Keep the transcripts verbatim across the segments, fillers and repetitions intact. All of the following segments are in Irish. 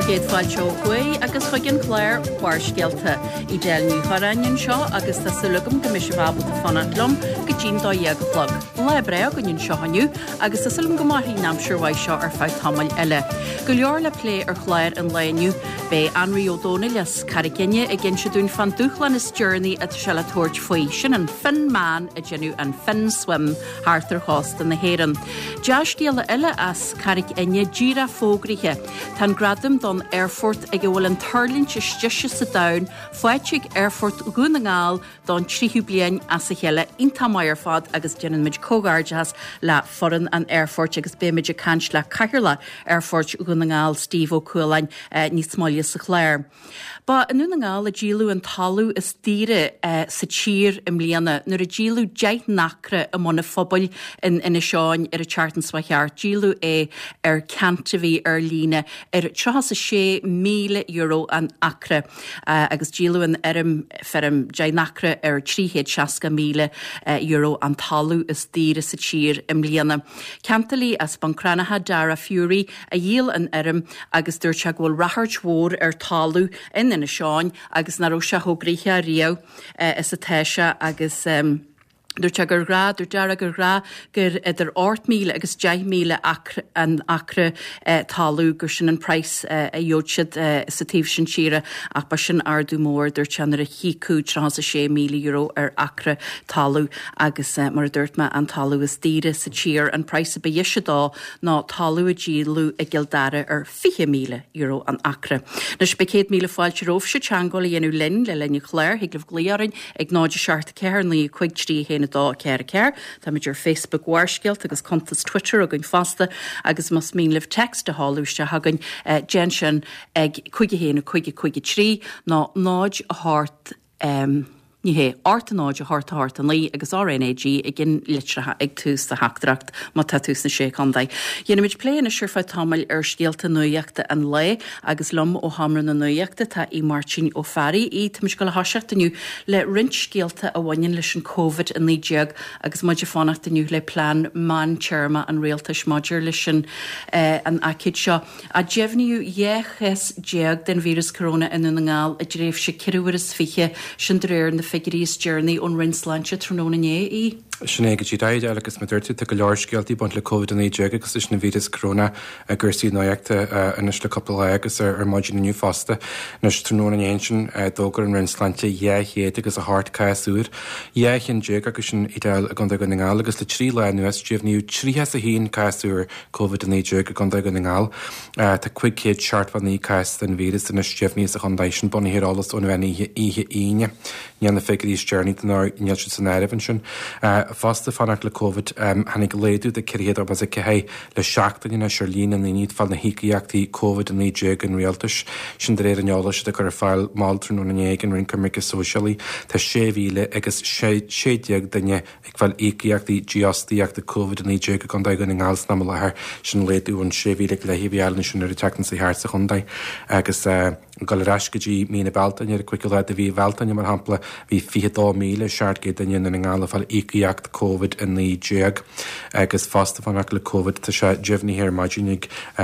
Géad fáilte chuí agus chuigean chléir bharscealta I déal ní chorainin seo agus tá sulúgam go mis bhabal a fannatlum go ddín dó dhéag plug. Le breag go nnin seo haniu agus tá sulúgam go maithí námsúrhaid seo ar feith tamil eile. Go leor le lé ar chléir an léniu bé Anri O'Donnell as Carigine a gin se dún fan dúchlan is journey at se le tuairt faoi sin an fin man a genu an fin swim hartar host an na héan. Deas díala eile as Carigine gira fógrithe tan gradum don Airfort ag bhfuil an tarlinn isteise sa dain foiitig Airfort gúnaáil don tríú bliain as a chéile inta maiar fad agus denan mid cógáirdeas le foran an Airfort agus béimiid a cant le cairla Airfort gúnaáil Steve O'Coolain uh, níos smáile sa chléir. Ba an únaáil a dílú an talú is tíre uh, sa tír im líana nuair a dílú deith nacra a mna phobal in ina seáin ar a chartan swacheart dílú é ar cantahí ar lína ar trás a sé míle euro an acre uh, agus dílú an erm ferm deith nacra ar tríhéad seasca míle uh, euro an talú is tíre sa tír im líana. Cantalí as bancranatha dara fiúri a díal an erm agus dúirt se bhfuil rathart mhór ar talú in ina seáin agus naró se thógrithe a riamh uh, is a teise agus um, Dúir te gur rá, dúir deara gur rá gur idir áit míle agus deich míle an acre uh, talú gur sin an price uh, a dheodsiad uh, sa tíomh sin tíre ach ba sin ardú mór dúir te nar a chiú trans a sé míle euro ar acre talú agus uh, mar a dúirt me an talú is tíre sa tír an price a beise dá ná talú a dílú a gildara ar fiche míle euro an acre. Nus becéad míle fáilte róh se teangol a dhéanú linn le lenne chléir higlah glíarin ag náidir seart cearn í chuig trí héna dá ceir ceir, Tá meidir Facebook warsceilt agus contas Twitter a gin fasta agus mas mín liv text a hálúiste hagan uh, jensin ag chuige héna chuige chuige trí ná náid a hart um, ní hé art an áid a hart a hart an lí agus R N A G ag gin litratha ag tús a haachdracht má tá tús na sé chundaid. Dhéanamid pléin a siúrfa tamil ar scialta nuíochta an le agus lom ó hamran na nuíochta tá í Martin ó Ferry í tuis go le haseacht aniu le rint scialta a bhain leis an COVID an lídeag agus muidir fánacht aniu le plán man chairma an réaltas maidir leis an uh, an acid seo. A deimhniú dhéchas deag den vírus corona in an ngáil a dréifh se ciúir is fiche sin dréir na figuríos journey on rinslanse tróna né í. Sinné go tíid agus me dúirtu go leircealtaí buint le COVID an éide agus is na vírus corona a gursaí náachta inis le couple agus ar maidin nniu fasta nus tróna éin sin dógur an rinslante dhéhéad agus a hart caasúr. Dhéchan déag agus sin ideal a ganda go ngáil agus le trí le nuas díomhniú tríthe a híon caasúr COVID an éide a ganda go ngáil Tá cuig céad searthaní caas den vírus in istíomhní a chundaid sin bunna hirálas ón bhaine ihe íine. Níanana figuríos journey den áil san airhann sin. Fasta fannach le COVID um, hannig léadú de ciriad ab as a cehé le seachtain na Sirlín an níd fall na hiíachtaí COVID an éide an réaltas sin de réir an eála se gur fáil máiltrún na éag an rincarmic socialí Tá sé bhíle agus sédeag danne ag bhil ííachtaí geostííach de COVID an éide go chundaid gan ngáils na lethir sin léadú an sé bhíle le híhhealna sin ar tetan sa háir sa chundaid agus uh, gal rascadí mína beltain ar a cuiiciile a bhí bheltain mar hampla hí fidó míle seaartgé daine na ngála fall ííach COVID in the jig agus fasta fannach le COVID tá sé jivni hir maidínig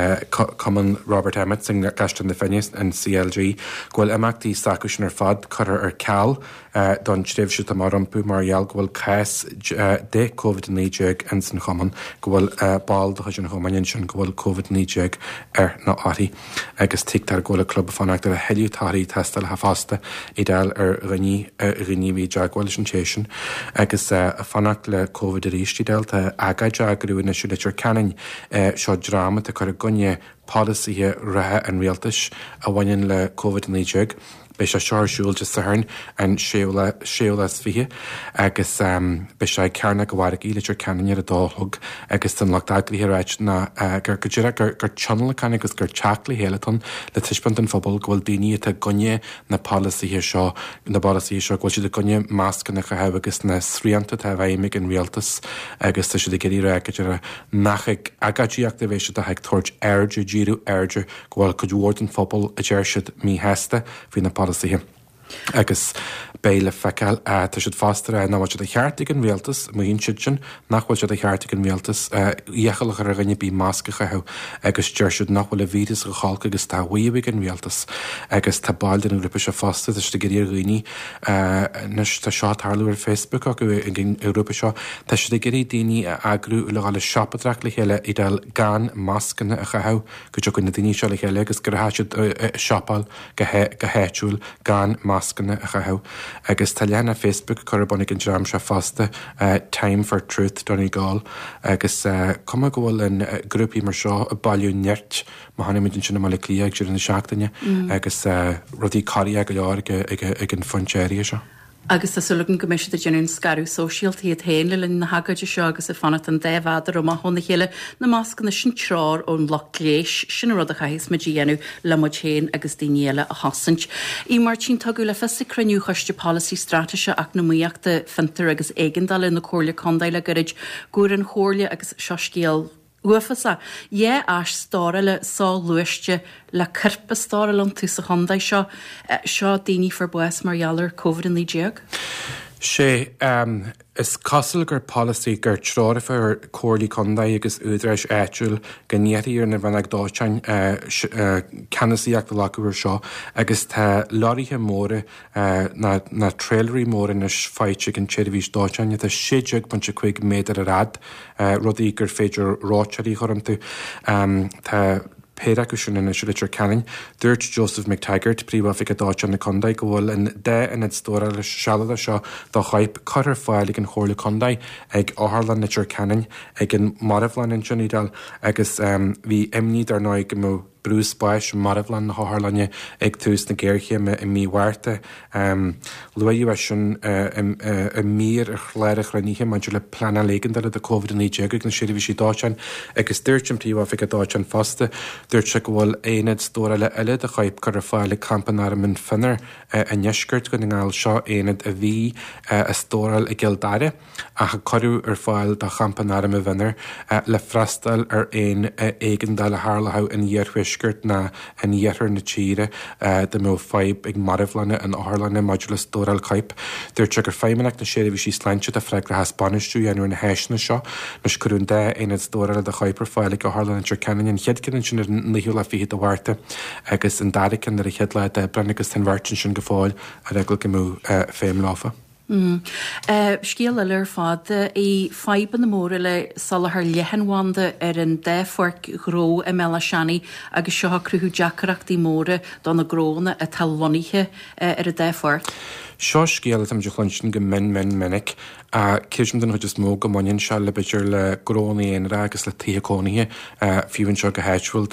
common Robert Emmett sing gastan na finis an C L G gohfuil amachtaí sacusin ar fad chuir ar cal don tríomh siú tá mar rampú margheall gohfuil cais de COVID in the jig an san chaman gohfuil ball do chuid an chomainin sin gohfuil COVID in the jig ar na áí agus tictar gohfuil club fannach ar a heiliútáí testal ha fasta ideal ar riní riníhí deagháil sin téisisin agus fannach le COVID a ríistí delta agaid agrú na siú leitir canin seo drama a chu a gunne policy rathe an réaltas a bhain le COVID in éide. Bei sé searsúil just saharn an séolas fihe agus um, bei sé cearna go bhhair í leitir canan ar a dálthg agus tan lecht aglaíráit na gur go dtíire gur gur channel can agus gur teachlaí héalaton le tuispant an fphobal gohfuil daoine a gunne na policy seo na policy seo gohfuil siad a gunne máscan na chaheh agus na sríanta a bhaimig an réaltas agus tá siad a geíire go dtíire nachig agadíachta bhééis a heag tuairt airde díú airde gohfuil go dúirt an fphobal a dtéir siad mí heasta fao na policy. agus béle fecail tá siad fástar a náhaid a cheartig an bhéaltas muon sisin nachhfuil siad a cheartig an bhéaltas dhéchalach ar a rinne bí máscacha he agus deir siad nachhfuil a víras go cháilca agus tá huiamh an bhéaltas agus tá baildan an grúpa se fásta is de gurí roioine nus tá seo tarlú ar Facebook a go gin Europa seo tá si de gurí daoine agrú le gáil sipadraach le chéile idal gan máscanna a chatheh go tu na daoine seo le chéile agus gur háisiid siopáil go héitúil gan máscanna a chatheh agus tá leanna Facebook chubunnig an dram se fásta Time for Truth donnaí gáil agus cuma gohfuil an grúpaí mar seo a bailú neart má hána muidin sinna mála clí ag siú na seachtaine agus rudí carí go leir ag an foncéirí seo. Agus tá sulagan go meisi a genún scarú sosialtaí a héile le na hagaide seo agus a fanna an déhhadar ó má honna chéile na máscan na sin trár ón lochléis sin rud a chais me dhéanú le mu chéin agus daéile a hasint. Í mar tín taú le festa cruniú chuiste policy strateise ach na muoachta fintar agus éigendal na cóirla condaile gorid gúr an chóirla agus seoscéal Uafasa, é as stáile sá luiste le cirpa stáil an tú sa chundaid seo seo daoine for buas margheallar COVID in líéag? sé um, is cosal gur policy gur tráirh ar cóirlaí condaid agus údrais éitiúil gnéirí ar na bhanag dátein canasíach do lacuir seo agus tá láirithe móra na, na trailerí móra na fáite an téirhís dátein tá séideag bunte chuig méadar a rad rudaí gur féidir rátearí chum tú um, tá Péra sin in siúlitir canin, dúirt Joseph McTaggart príomh fi a dáte na condaid go bhfuil in dé in stóra le sealada seo do chaip chuir fáil an chóirla condaid ag áthlan na tíir canin ag an marhlan in Johnnídal agus bhí imníd ar náid go mó Bruce Bash marhlan na háthlanne ag tús na ggéirchéime i míhhairte. Luú a sin a mír a chléirech raníhe man le plana légandal a COVID in níéag na séidir sí dátein agus dúirtim tíomh fi a dátein fasta dúirt se go bhfuil éad stóra le eile a chaip chu fáile campanar min finnar a neisgurt go ngáil seo éad a bhí a stóral i gildáire a cha choú ar fáil de campanar a vinnar le freistal ar éon éigandal a hálathe in dhéarhuiis Gurt na an dhéar na tíre de mó feib ag marhlanne an álanne modulas dóral caip. Dúirt gur féimeach na séidir sí sleintse a freig le Spanishú anú na héisna seo, nus curún dé éad dóral a chaipar fáile go hálan an Canan an cheadcinn sin nahiú le fihi a bhharrta agus an daricin ar a chead le de brenagus ten bhhartin sin go fáil a regla go mú féim láfa. Mm. Uh, Scéal eile fada í feiban na móra le salahar lehanhanda ar an déforc gró a mela seannaí agus seo cruthú deacaracht í móra don na gróna a talhoníthe uh, ar a déforc. Seo scéal am delansin go min min minic a céisiim den chuid is mó go mainin se le beidir le grónaí éonra agus le tíocónithe fiúhann seo go héitúil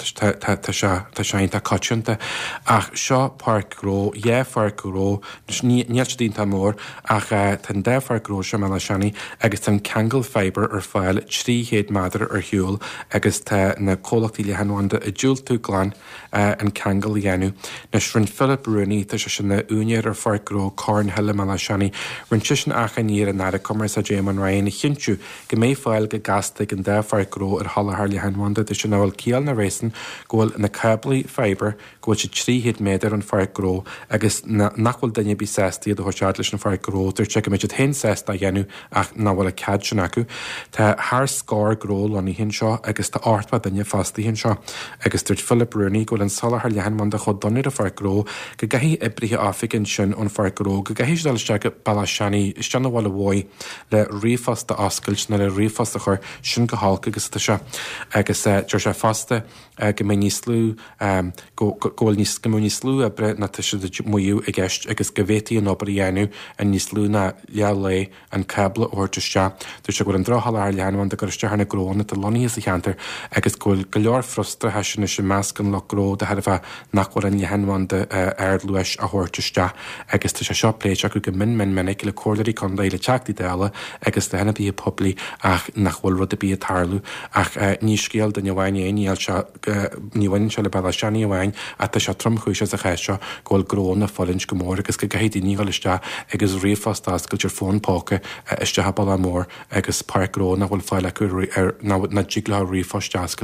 tá seinta coitianta ach seo parkró, é farkró, níl dínta mór ach tan dé farkró se me seannaí agus tan Kangol Fiber ar fáil tríhéad madar ar hiúil agus tá na cólachtaí le hanhanda a dúil tú glán an Kangol dhéanú. Nes rinn Philip Rooney tá se sin na únéir ar farkró Corn heile me seannaí rinn tisin acha níar an nada Comar sa Jaman Ryan chinú go mé fáil go gastig an défarró ar hallthar le hanhanda de sin bhfuil cíal na résan gohfuil na cablaí fiber gohfuil si tríhéad méidir an farró agus nachhfuil daine bí séí do thuseart leis an farró tar te méid hen sésta dhéanú ach náhfuil a cad sin acu. Tá th scór gró aní hin seo agus tá áirtpa daine fástaí hin seo agus dúirt Philip Rooney gohfuil an salahar le hanmanda chu donir a farró go gaihí ibrithe áficinn sin an farró go gaihís daliste go bailile seannaí isteanna bhil bhid le riomfasta oscailt na le riomfasta chur sin go hálca agus tá se agus tuir se fasta go mé níos slú ggóil níos go níos slú a bre na tuise muú i gceist agus go bhétaí an opair dhéanú a níos slú na leala an cabla óirteiste. Dúir se goil an drothallár leanhain de guristearna gróna a loníí sa cheantar agus ghfuil go leor frustra heisina sin meascan leró de headh nachhfuil an lehanhain de air luis a thuirteiste agus tá se seo pléite acu go min min minic le cóirlaí chunda le teachtaí déala agus de hena bí a poblí ach nachhfuil rud a bí a tarlú ach ní scéal den bhhain éíal se níhain se le bailile seannaí bhhain a tá se tromchúise a chéisio ggóil gróna fallins go mór agus go gahéad níhalliste agus riomfastás go tir fón póca iste habal mór agus parkró na bhfuil fáile acu na ddígla riomfáiste ascailte.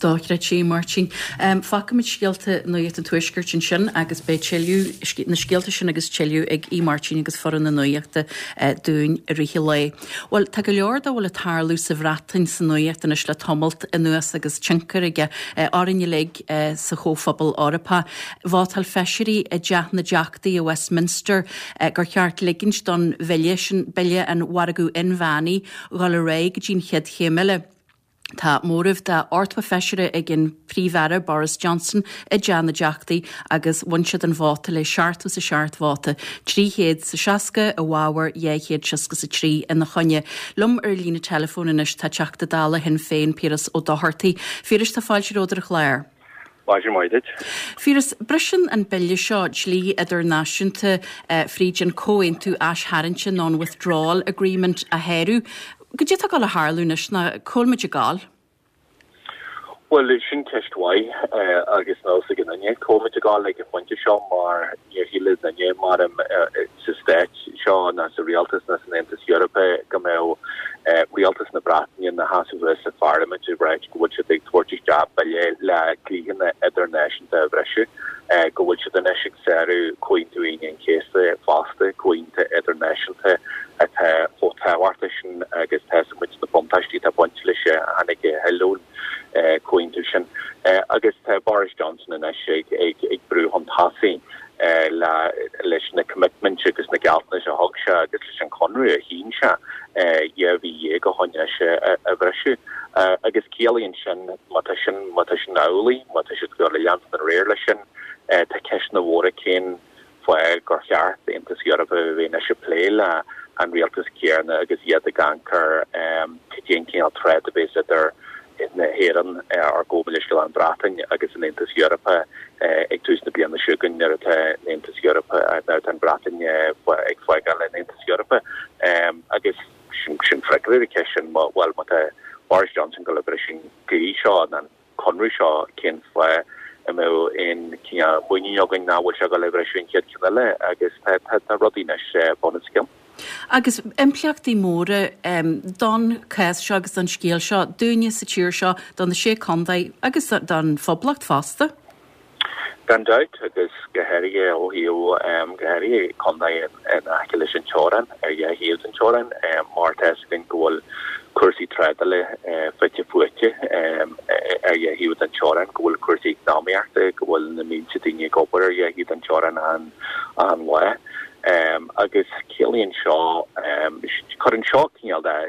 Stáre sé Martin. Um, Facamid scialta nó an tuisgurt sin sin agus be teliú na scialta sin agus teliú ag í Martin agus foran na nuíochta uh, dún rihi lei. Well, tá go leorda bhfuil a tárlú sa bhratain sa nuíochta is le tomult in nuas agus tinkar ige uh, árinne le uh, sa chófabal orapa. Bhátal feisirí a death na deachtaí a Westminster uh, gur cheart ligins don bheile sin beile an waragú inváni gáil a réig dín chead chéimiile. Tá móribh de ortwa feisiire ag an príomhhearadh Boris Johnson i deanna deachtaí agus bhainsead an bháta le seaartú sa seaart bháta tríchéad sa seasca a bháhar dhéchéad seasca sa trí in na chonne. Lum ar lína telefónanis tá teachta dála hin féin Píras ó Doherty. Fíras tá fáilte ródar chléir. Báidir maidid. Fíras brisin an beile seo slí idir náisiúnta uh, frídin cóin tú as haintse non-withdrawal agreement a héirú. Go dé tá gáil a hálúnis na cóilmide gáil? Well, sin ceisthaid agus ná sa gan nané cóilmide gáil ag an pointe seo mar níorhíle nané mar am sa stéit seo na sa rialtas na san Aontas Eorpa go mé rialtas na Bratainine na hasúh sa Parliament i bhreid go bhfuil se ag tuairteach deab bailé le clígan na idir náisiúnta a bhreisiú go bhfuil se den eisic séú cointe aon céasta fásta cointe idir náisiúnta atá fótáhharta sin agus tesamid na bontáistí tá pointe lei sé hanig helún cointe sin agus tá Boris Johnson in eisic ag ag brú hontásaí le leis na commitment agus na gealtna a thug se agus leis an conrú a hín se dhéhí go honne se a bhreisiú agus céalaíonn sin mata sin mata sin nálaí mata si go le lean an réir lei sin tá ceis na bhra cén foiil gur cheart Aontas Eorpa bhí na se pléile an rialtas céarna agus iad a gankar céan céal tred a bés idir in na héan ar gobelistel an Bratainine agus in Aontas Eorpa ag tús na bliana siúgan ar atá Aontas Eorpa ar an Bratainine ag foiáil in Aontas Eorpa agus sin freigur ceisisin bhil mat Boris Johnson go le sin goí seo an conrú seo cén foiil mé in buineogan náhfuil se go le sin cead cinile agus tá rodíine bonacim. Agus impliachtaí móra um, don cais seo agus an scéal seo, dúine sa tíir seo don na sé condaid agus don foblacht fásta? Gan dait agus gohéirige ó hiú um, gohéirige condaid in aice leis an teoran ar dhé híos an teoran mar teas gan ggóil cuasaí tredale fite fuite ar dhé híos an teoran ggóil cuasaí náíarta gohfuil na míse daine gobar ar dhé híos an teoran an an le. Um, agus Cillian Shaw um, Corin Shaw cíal da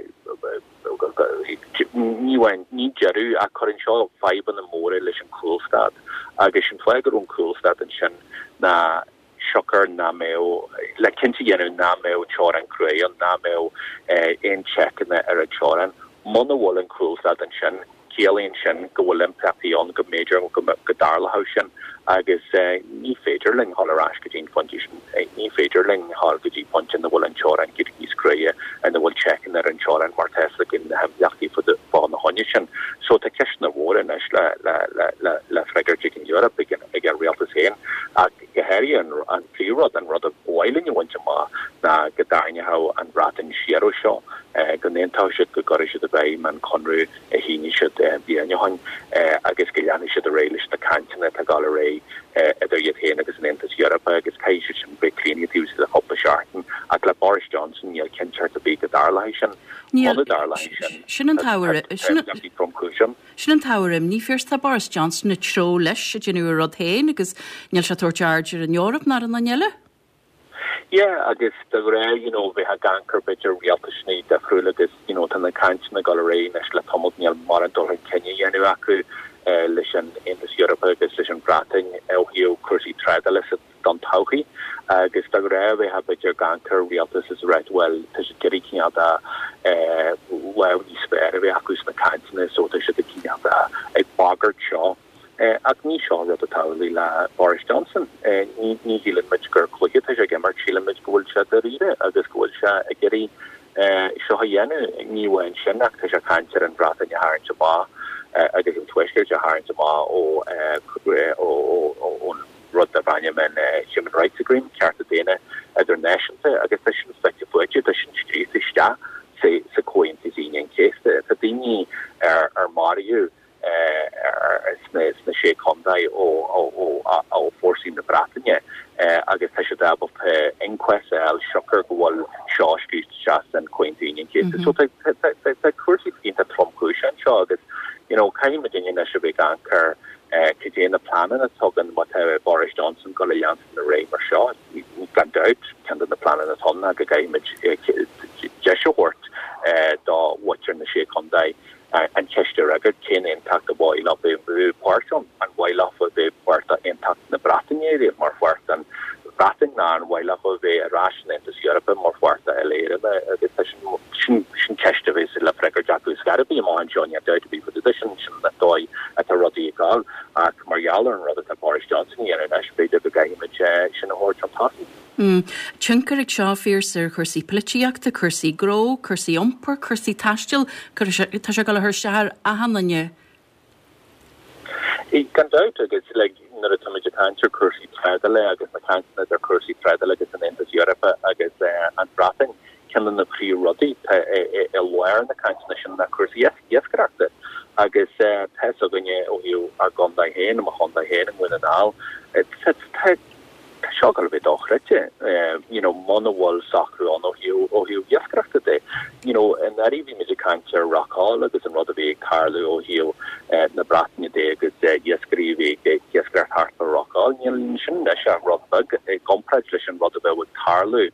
ní jeru a Corin Shaw five an na móra leis an Coolstad agus sin flegur an Coolstad an sin na shocker na mé le cinnte dhéanú na mé teoran cruan na mé ein check na ar a teoran mna bhil an Coolstad an sin Cillian sin go bhfuil impactíón go méidir go go darlatha sin agus ní féidirling hallrás go dtín foundation ní féidirling hall go dtí punch in na bhfuil an teoran go níos cruie an na bhfuil checkin ar an teoran mar testa gin na hemheachtaí fu fá na honne sin so tá ceis na bhór in le le le le le freigur in Europe ag ag ar rialtas héin a gohéirí an an plírod an rud a bhhailin bhainte má na go daine ha an bratain siarú seo go néontá siad go goir siad a bheith man conrú a híine siad bíanaáin agus go leanana siad a réiles na cantina tá gáil a ré idir iad héana agus in Aontas Eorpa agus caiisi sin be clíine túús a hoppa seaartan ag le Boris Johnson níl cinseart a bí go darlaid sin sin an táir sin an táirm ní first Boris Johnson na tro leis a dginú rod héin agus níl se tuairtearger in Europa nar an anile? Yeah, agus the rare, you know, we had gankar bitter realtishni the frul agus, you know, tan the kanch na gallery na shla tomod nial marandol in Kenya yenu aku lishan in this Europe agus lishan brating elhio kursi tradalis don tauhi agus the rare we have bitter gankar realtis is right well tish giri kiada uh well ni spare we akus na kanch so tish the kiada a bogger shaw ag ní seo rud a tálaí le Boris Johnson ní ní hílan muid gur chluiche a g mar sílan muid gohfuil se a riide agus gohfuil se a geirí seo dhéanú níhhain sinach tá se caiintear an bratain a háint má agus an tuisceir a háint má ó ó rud a bhaine men Human Rights Agreement ceart a déine idir náisiúnta agus tá sin feitte fuide tá sin scríte sta sa sa cointisíon céiste tá daoine ar ar Mariú ar sé condai ó ó ó forcing na Bretagne agus te da op inquest al shocker gwal shawski just and Queentinian case so cursi in the Trump cushion agus you know kaim Virginia na should be anchor Kajin the plan and talking what Boris Johnson go Janssen the Ray mar Shaw gan out can the plan and honna ga image Jeshort da watcher na sé condai and Chester agad cyn impact the while of the Porton and while of the Porta impact the Bratin area more fort and Bratin na and while of the ration into Europe more fort a later the session Chester is la Frecker Jacques Garabi and John ya to be for the edition that toy at a Roddy Gal uh Mariala and rather than Boris Johnson here and actually the guy image shin or fantastic Chunker ag seo fír chusaí plitiíachta, chusaí gró, chusaí iompar, chusaí taistil, tá sé go le thir a hananne. Í gan doubt agus le nar a tuid cancer chusaí tredale agus na cancer ar chusaí tredale agus an Intas Europa agus an Bratin cean na prí rudí e leir na cancer na chusaí iascarachta agus te a gonne ó hiú a gonda héin am a chonda héin an winál it's Shogal bit ochrete, you know, monowal sacru on Ohio, Ohio, Yaskrafte, you know, and that even is a cancer rock all, agus and Rodaway, Carlo, Ohio, na Bratnia de, agus, Yaskrivi, Yaskraf Harper rock all, and Shisha Rodbug, a competition Rodaway with Carlo,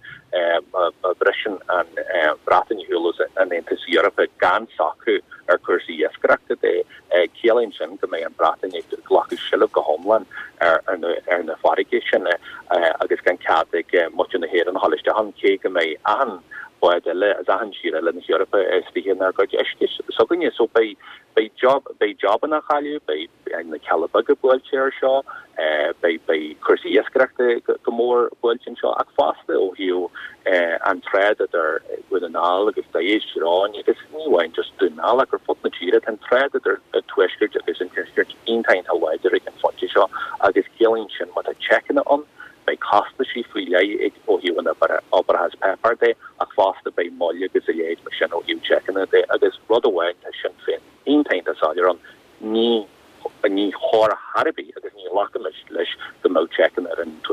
Brishan and Bratin Hulos and into Europe, Gan Sacru, or Kursi Yaskrafte de, Kielinshin, the May and Bratin, Glock Shillog Homeland, and the fortification. agus gan cadig much in the head and holish to han cake me an boy the as a han shira in Europe is the in there got so can you so by by job by job in a halu by in the Calabugga wheelchair shaw uh by by Kursi Yeskrachte the more wheelchair shaw at fast oh you uh and thread that are with an all agus the is on you just anyway just do now like or foot the cheetah and thread that are a twister is in in time how wide they can find you shaw agus killing shin what a checking it on by cost she free ag ó hiú an aber has pepper day a fast by molly agus a age machine ó hiú checking it day agus rud away sin fin in time as all on ní ní hor harbi agus ní lock leis the mo checking it and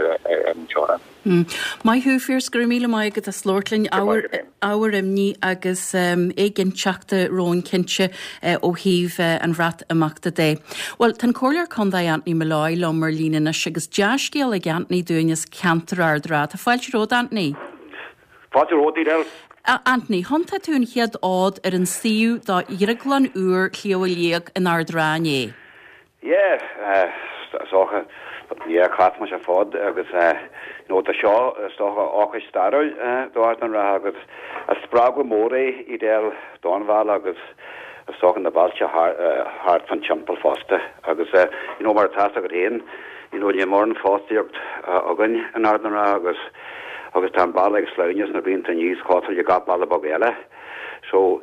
and chora Mai hu fir skrumile mai get a slortlin our our imní agus um igen chakta roin kinche ó híh an rat amachta dé. Well tan choir condai Anthony Malloy lommer lína na sigus jaascéal ag Anthony duines cantar ardra. Tá fáilte ród Anthony. Fáilte ród idel. Anthony, honta tún chiad ád ar an síú dá iraglan úr clíoléag in ardráné. Yeah, uh socha yeah, cat much a fod agus uh no the shaw stocha ácha starul uh dort an ra agus a spragu móri idel donval agus a stocha na balcha hart hart van champel fosta agus uh you know mar tasa got hen you know you morn fostiert agan an arden ra agus agus tan baleg slunius na bin tan use hotel you got ball bogela so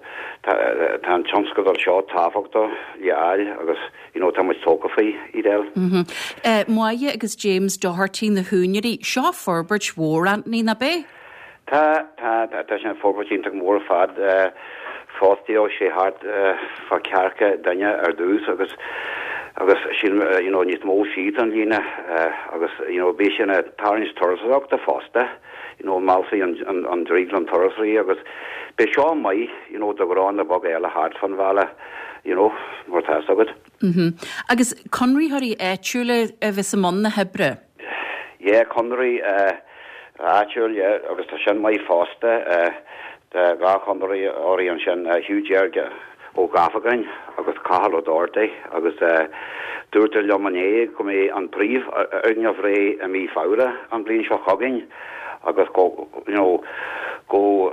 tan chanska dor shaw tafokto yeah agus you know tan much tokafi idel mhm eh moye agus James Doherty na Hoonyery Shaw Forbridge war Anthony na be ta ta ta shan Forbridge in tak more fad uh fostio she hard uh for karka danya ardus agus agus she you know nit mo sheet an lina uh agus you know be shan a tarnish torsok the foster you know Malfi and and and Drigland Torresry agus be Shaw mai you know the ground the bogela hard van vala you know more tas of it mhm agus Conry hori etule evisamon na hebre yeah Conry uh actually yeah agus ta shan mai foster uh the ga Conry orion shan huge erga o gafagan agus kahalo dorte agus uh durte lomane come an brief ugna vrei a mi faura an blin sho hogin agus go you know go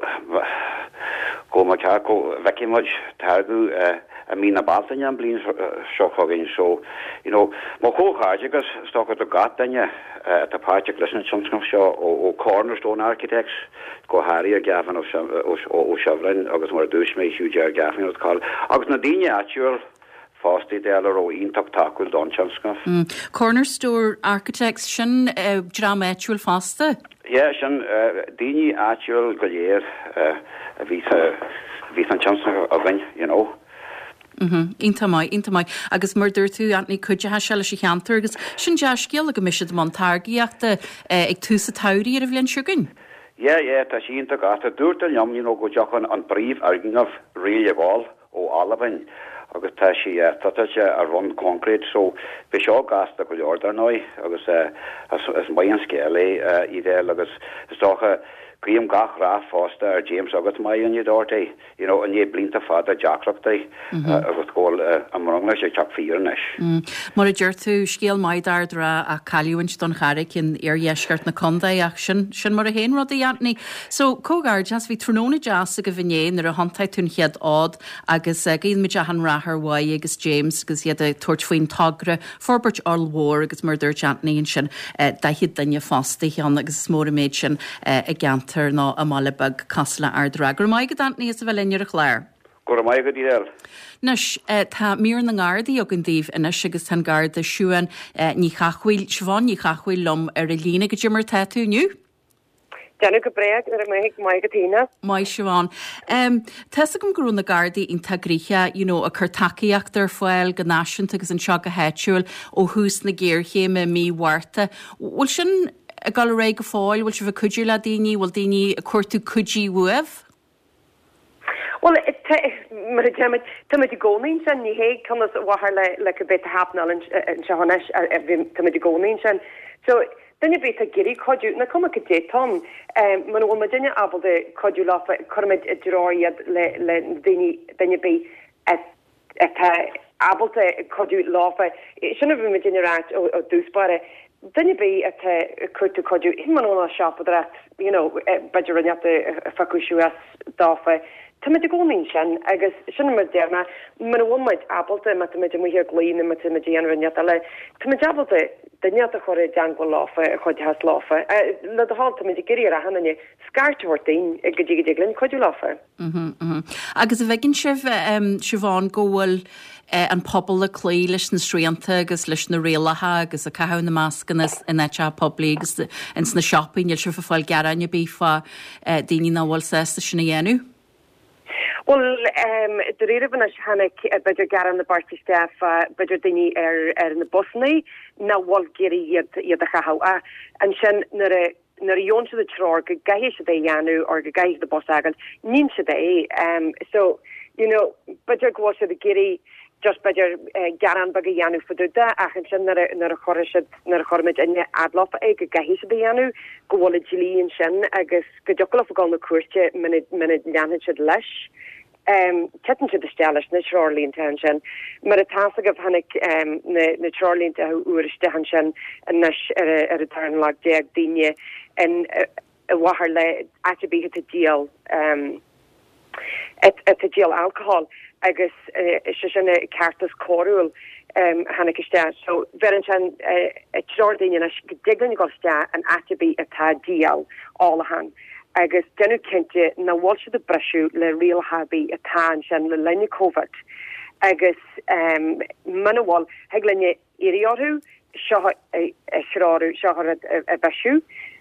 go ma ko veki much targu uh I mean about the young blins shock again so you know mo ko hajigas stock at the got then yeah at the project listen something show or cornerstone architects go Harry Gavin of o Chevron agus more do me huge Gavin was called agus Nadine actual Fasti dealer o intak takul don chanskaf Cornerstone architects shin drama actual faster yeah shin Dini actual gallier a visa visa chanskaf again you know Ínta mai ínta mai agus murdir tú anní chuide he se lei sé cheantar agus sin deascéal a go misisiid montargaíachta ag túsa tairí ar a bhblionn siúgain. Ja, ja, tá sínta gata dúirta leom you know, go deachan an bríomh arginmh riile bháil ó Alabhain agus tá sí táte a run concrete so be seo gasta go leordar nói agus as mai an scéala ide agus istócha Graham gach ra fásta ar James agus mai an dorta you know an é blinta fada Jackrochta agus ggóil am rangna sé teach fíornis. Mar a dúir tú scéal maidardra a caliúint don charric in ar dhéisgart na conda ach sin sin mar a héin rud aantní. So cógar jas bhí tróna jazz a go bhnéin ar a hantaid tún chiad ád agus gíon muid a han rahar wai agus James agus iad a tuairt faoin tagra forbert all war agus murder antníon sin dahiad danne fásta an agus smóra méid sin a gant ná a Malibag casla ar dragur mai go dantní is a bheith linnear a chléir. Go mai go díal. Nus tá mír na gádaí a an díomh inis agus tan garda siúan ní chachhuiil sibháin ní chachhuiil lom ar a lína go dimmar taúniu? Déanna go breag ar maiigh mai go tína. Mai siúán. Tesa gom grún na gardaí in tagrícha you know, a chur takeíachtar foiil go náisiúnta agus an seo go héitiúil ó hús na géirchéime mí warta. Bhfuil sin a gal ré go fáil bhil se bh cuidiú le daoine bhil daoine a cuairtú cudí uamh? Well mar tamid gcónaín sin ní hé chunas bhthar le le go bit hapnal an sehanis tamid gcónaín sin. So dunne bit a géirí codú na cum go dé tom man bhfuil ma dunne abal de codú láfa chumid i dráiad le le daoine dunne bí abalta codú láfa sinna bhí ma dunne ráit ó dúspáire. Dunne bí at chuirtu codú man óna seapadrat, you know, beidir rinneata facuisiúas dáfa. Tá me gcónaín sin agus sinna mar déirna man bhhaid abalta me me muhir glína me me déan rinneata le Tá me abalta daneata chuir deanghil láfa a chuid has láfa. Le a háta me géir a hanne scartúirtaín ag go ddí glynn codú láfa. Agus a bheitginn sibh sibháin ggóil an pobl le clí leis na sríanta agus leis na réalathe agus a caithh na máscanas in éte poblí agus in sna shopping il sibh fáil gearanne bífa daoine náhfuil sésta sinna dhéanú? Well, um, de rede van as hannig beidir gar an na bartistef beidir dinni er er na bosni na wal geri iad iad a chaha a an sin nar a nar a joon se de tror go gahi se de janu or go gahi de bos agant nin se de um so you know beidir go se de geri just beidir uh, garan bag a janu faduda a an sin nar a nar a chore nar a chormid in adlof e go gahi se de janu go wal jilín sin agus go jokol of gal na cuairte minute minute leanhe se leis. Um, Ketten se de stellers na Charlene tension, maar het tasig of hannig um, na, na Charlene te oerste hansen en nas er er turn lag deag dinje en a wahar le atje te deal um et et te deal alcohol agus is sin a cartas choúil um hannig sta so ver a Charlene as digin go sta an atje a ta deal all han. Agus dennu kente na walse de brasú le real habi a tan sin le lenne COVID agus um, manwal heg lenne iriorhu seo a sráú seo a brasú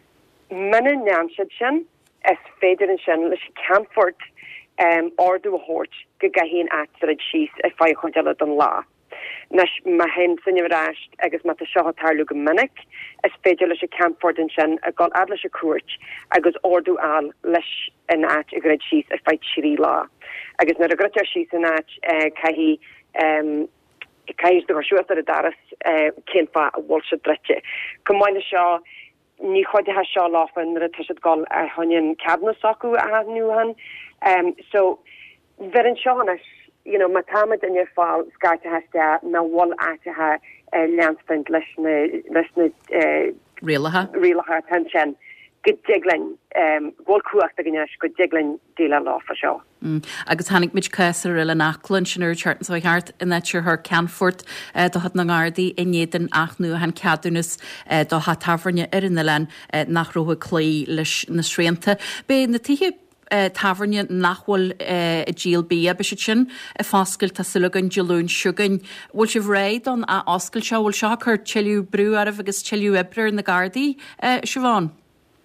manne naamsid sin es féidir an sin leis Camfort um, ordu a hort go gahén atrid síos a fai chudela don lá. Nas ma hen sinnerast agus mat a sehatarlu go minnig is féidir leis Camfort in sin a gal ad leis a cuat agus ordu al leis an at a grid síos a feit sirí lá. Agus na a grid síos an at caihi um, caiis do siúat a daras cénfa a walse dretje. Comáine seo ní chuide ha seo láfan na a tuisiid gal a honin cabna socu a nuhan. Um, so ver an seonas you know, matamad in your fall scarta hasta na wall ataha landspent lishna lishna Realaha Realaha tension good diglin um gol cuacht agin good diglin deal law for sure. Mm. Agus hannig mit caesar illa nachlan sinur chartan so hart in that her Camfort uh, do hat na gardi in jeden achnu han cadunus uh, do hat tavernia er in the land uh, nach rohe clay lish na srienta be na tihe Uh, taverne nachhol uh, a G L B a bis sin a faskel ta sulugan jaloon sugan will se raid on a oskel show will shock her chillu brew out of agus chillu ebler in the gardi uh, Siobhan.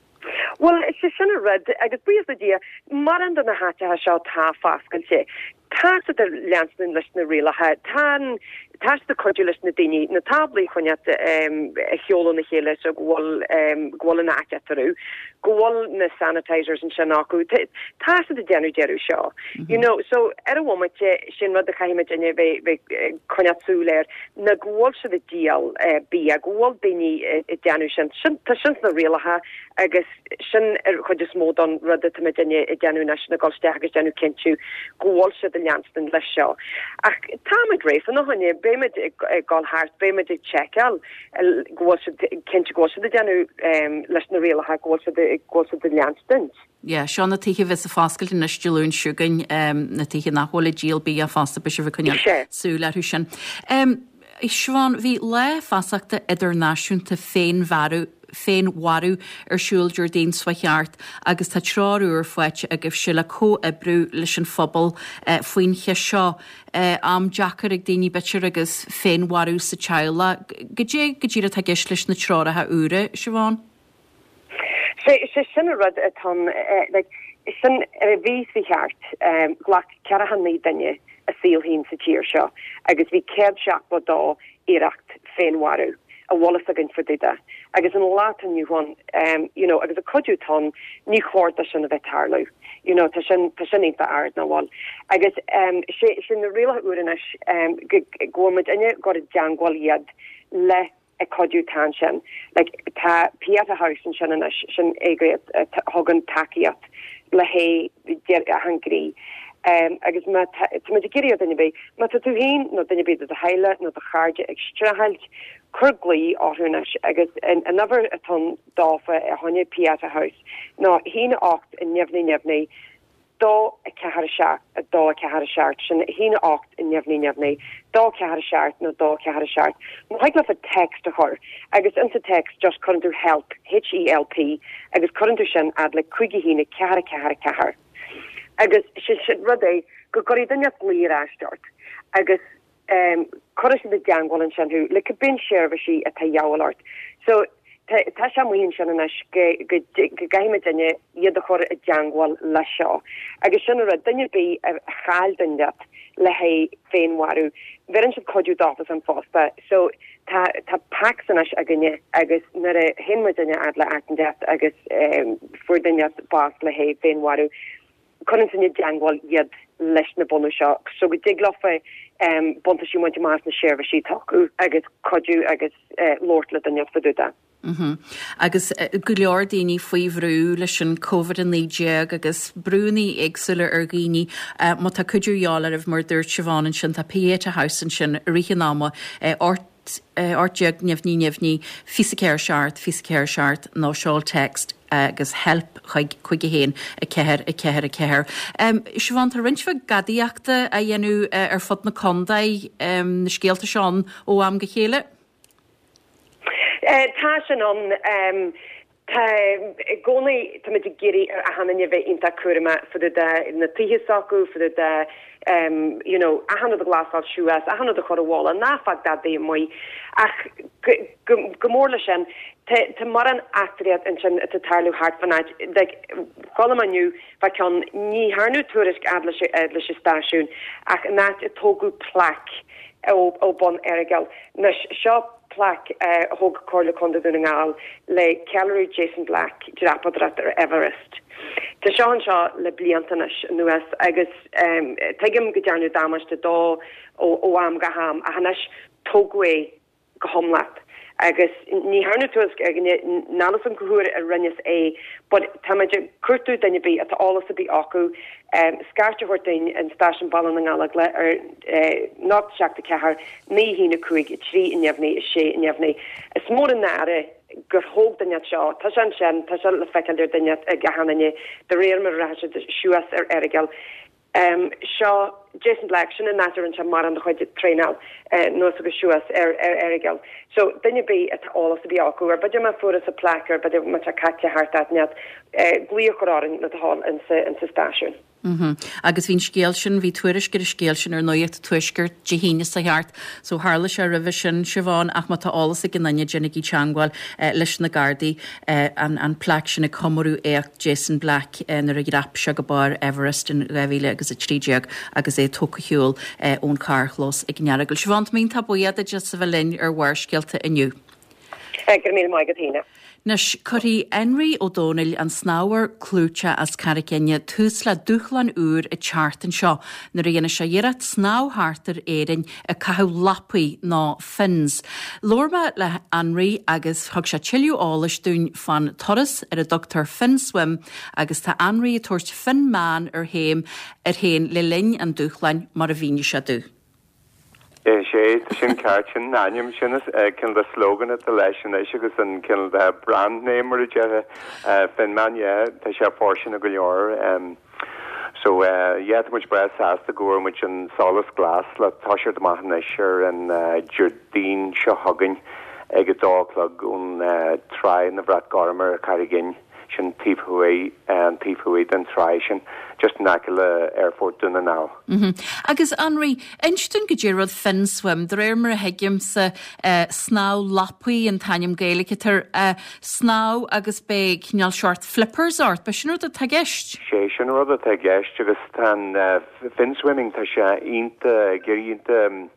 Well, it's a sin red agus bri the dia mar an na hat ha seo tá faskel se tá a leansna leis na rialathe tá Tá de cordulus na daine na tabla chuine cheola na chéile a ghil ghil na atarú, ghil na sanitizers an sin acu tá a déanú dearú seo. You know, so ar a bhhaite sin rud a chaimiid inne bheith chuineatsúléir na ghil se a díal bí a ghil daine i deanú sin tá sin na rialathe agus sin ar chuid is mód an rud a duine i deanú na sin na gáilte agus deanú cinú ghil se a leanstan leis seo. Ach tá rééis an nachhaine béime gáil háart béime checkal cinnte go de deanú leis na réalathe go de leanstant. Ja, seán na tíe vis a fáscail in nastiúún siúgain na tíe nachhla díal bí a fásta be se bh cunne súla hu sin. I Siobhan bhí le fásachta idirnáisiúnta féin bharú féin warú ar siúlúir déon swacheart agus tá tráúr foiite a gibh se le có ibrú leis an phobal faoin che seo am Jackar ag daoine bitir agus féin warú sa teila. Go dé go ddíra tá gis leis na trádathe úra, Siobhan? sé sin a rud atá sin ar a bhí fi cheart ghlach cearahan ní daine a síl hín sa tíir seo, agus bhí céad seach bodá iirecht féinharú a bhlas agin fodida. Agus an látan nniuhan, um, you know, agus a codútán ní chóirta sin a bheith tarlú. You know, tá sin tá sin íta ard na bháil. Agus um, sé sin na rialathe úranis um, gomid inne go a deangáil iad le a codútán sin. Like, tá piat a house sin sin sin égré hagan takeíat le hé a hangrí. Um, agus ma geri a dinne bei, ma tú hén no dinne be a heile no a charge extrahalt kurglaí áhunas agus an another a ton dáfa a honne piata house. No hína ocht in nefni nefni dá a cehar seart a dá a cehar seart sin hína ocht in nefni nefni dá cehar seart no dá cehar seart. No haig lef a text a her agus into text just current to help H E L P agus current to sin ad le cuigi hína cehar cehar cehar. Agus si si rudé go goí dunne líir astart agus um, cho de deangáin sin hu le bin séirh si a tá jaart. So tá sem muhinn sin an go gaime dunne iad a chor a deangáil le seo. Agus sin ra dunne bí a chaal dunne le hé féinharú. Verin si codú dáfas an fásta. So tá tá pak san a gnne agus na a hinma dunne ad le aten agus um, fu dunne bas le hé féinharú. Conan sin deangáil iad leis na bonú seo, so go diglafa um, bonta sí muinte más na séirh sí taú agus codú agus uh, lórtla an neaftaúda. Mm-hmm. Agus uh, go leor daoine faoihrú leis an COVID an níéag agus brúnaí agsúla ar ghaoine uh, má tá cuidirheáil ar bh mar dúirt Siobhan sin tá Pieta House an sin richa náma uh, ort Artjeag nefní nefní fisicéir seart, fisicéir seart nó seol text agus help chuige héin a ceir a ceir a ceir. Um, Siobhan tar rinsfa gadíachta a dhéanú uh, ar fod na condaid um, na scéalta seán ó am go chéile? Uh, tá sin an um, Tá gcónaí tá muid géirí ar a hananne bheith inta cuairma fu na tithe sacu fu de um, you know, a hanna a glasá siúas, a hanna a chor bhála náfag da bé mai ach gomórla sin tá mar an actriad an sin a tarlú hart fanid cholamaniu ba cean ní haarnú tuairis adla se stáisiún ach nát a tógu plac ó bon airgeal na seo plaque uh, hog corla conda dunningal le Calorie Jason Black drapadrat ar Everest. Tá seán seo le bliantanis nuas agus um, teigim go dearnú damas de dó ó am gaham a hanas tógwe go homlat. Agus ní harnú tuas nálas an gohuair a rinnes é, but táidir curtú daine bí atá álas a bí acu um, scarte hortain an station ballan an galag le ar uh, not seachta cehar ní hína cuaig i trí in neamhní i sé in neamhní. Is mór an náre gur hóg daine seo, tá an sin tá se le feiceir daine a gahanane de réir mar ra siúas ar airigel. Um, seo Jason Black sin an natar an se mar an de chuide tréál uh, nó go siúas ar ar airigel. So dunne bí at álas a bí acu ar bud ma furas a placar, bud mat a catte hart neat uh, glíochrárin na hall in sa in sa stáisiún. Agus hín scéal sin hí tuairisgur scéal sin ar nuocht tuisgur de híine sa heart, so hála se rih sin sibháin ach má tá álas a gannne dénne í teangáil leis na Gardaí an plaque sin na comú éach Jason Black nar a grap se go bar Everest in rahíle agus a trídeag agus é tucahiúil ón carchlós ag nearagil. Sibháint mín tá buiad a just sa bhelinn ar bhharscealta inniu. Gur mí mai go tíine. Nes chuí Henry O'Donnell an snáhar clúte as Carigenne tús le dúchlan úr i chartan seo na réana se dhéad snáhartar éirin a cathú lapaí ná fins. Lorma le Henry agus thug se tiiliú álas dún fan toras ar a doctor Fin Swim agus tá Henry a tuairt fin man ar héim ar héin le linn an dúchlein mar a bhíine se dú. sé sin cartin aim sinnas cin le slogan at leis agus an cin le brand name mar je fin man tá sé fórsin a go leor so yeah much bre as the go much an solas glas le táir de maithneir an Jardín se hagan ag a dálog ún trí na brat garmer a Carigin sin tíhuaí an tíhuaí den trí sin just na le airport duna ná. Agus Henry, einstún go ddíród Fin Swim, de réir mar a heigim sa sná lapaí an taim gaalacha tar sná agus be cinál short flippers art, be sin rud a tageist? sé sin rud a tageist agus tan fin swimming tá sé ínta geirínta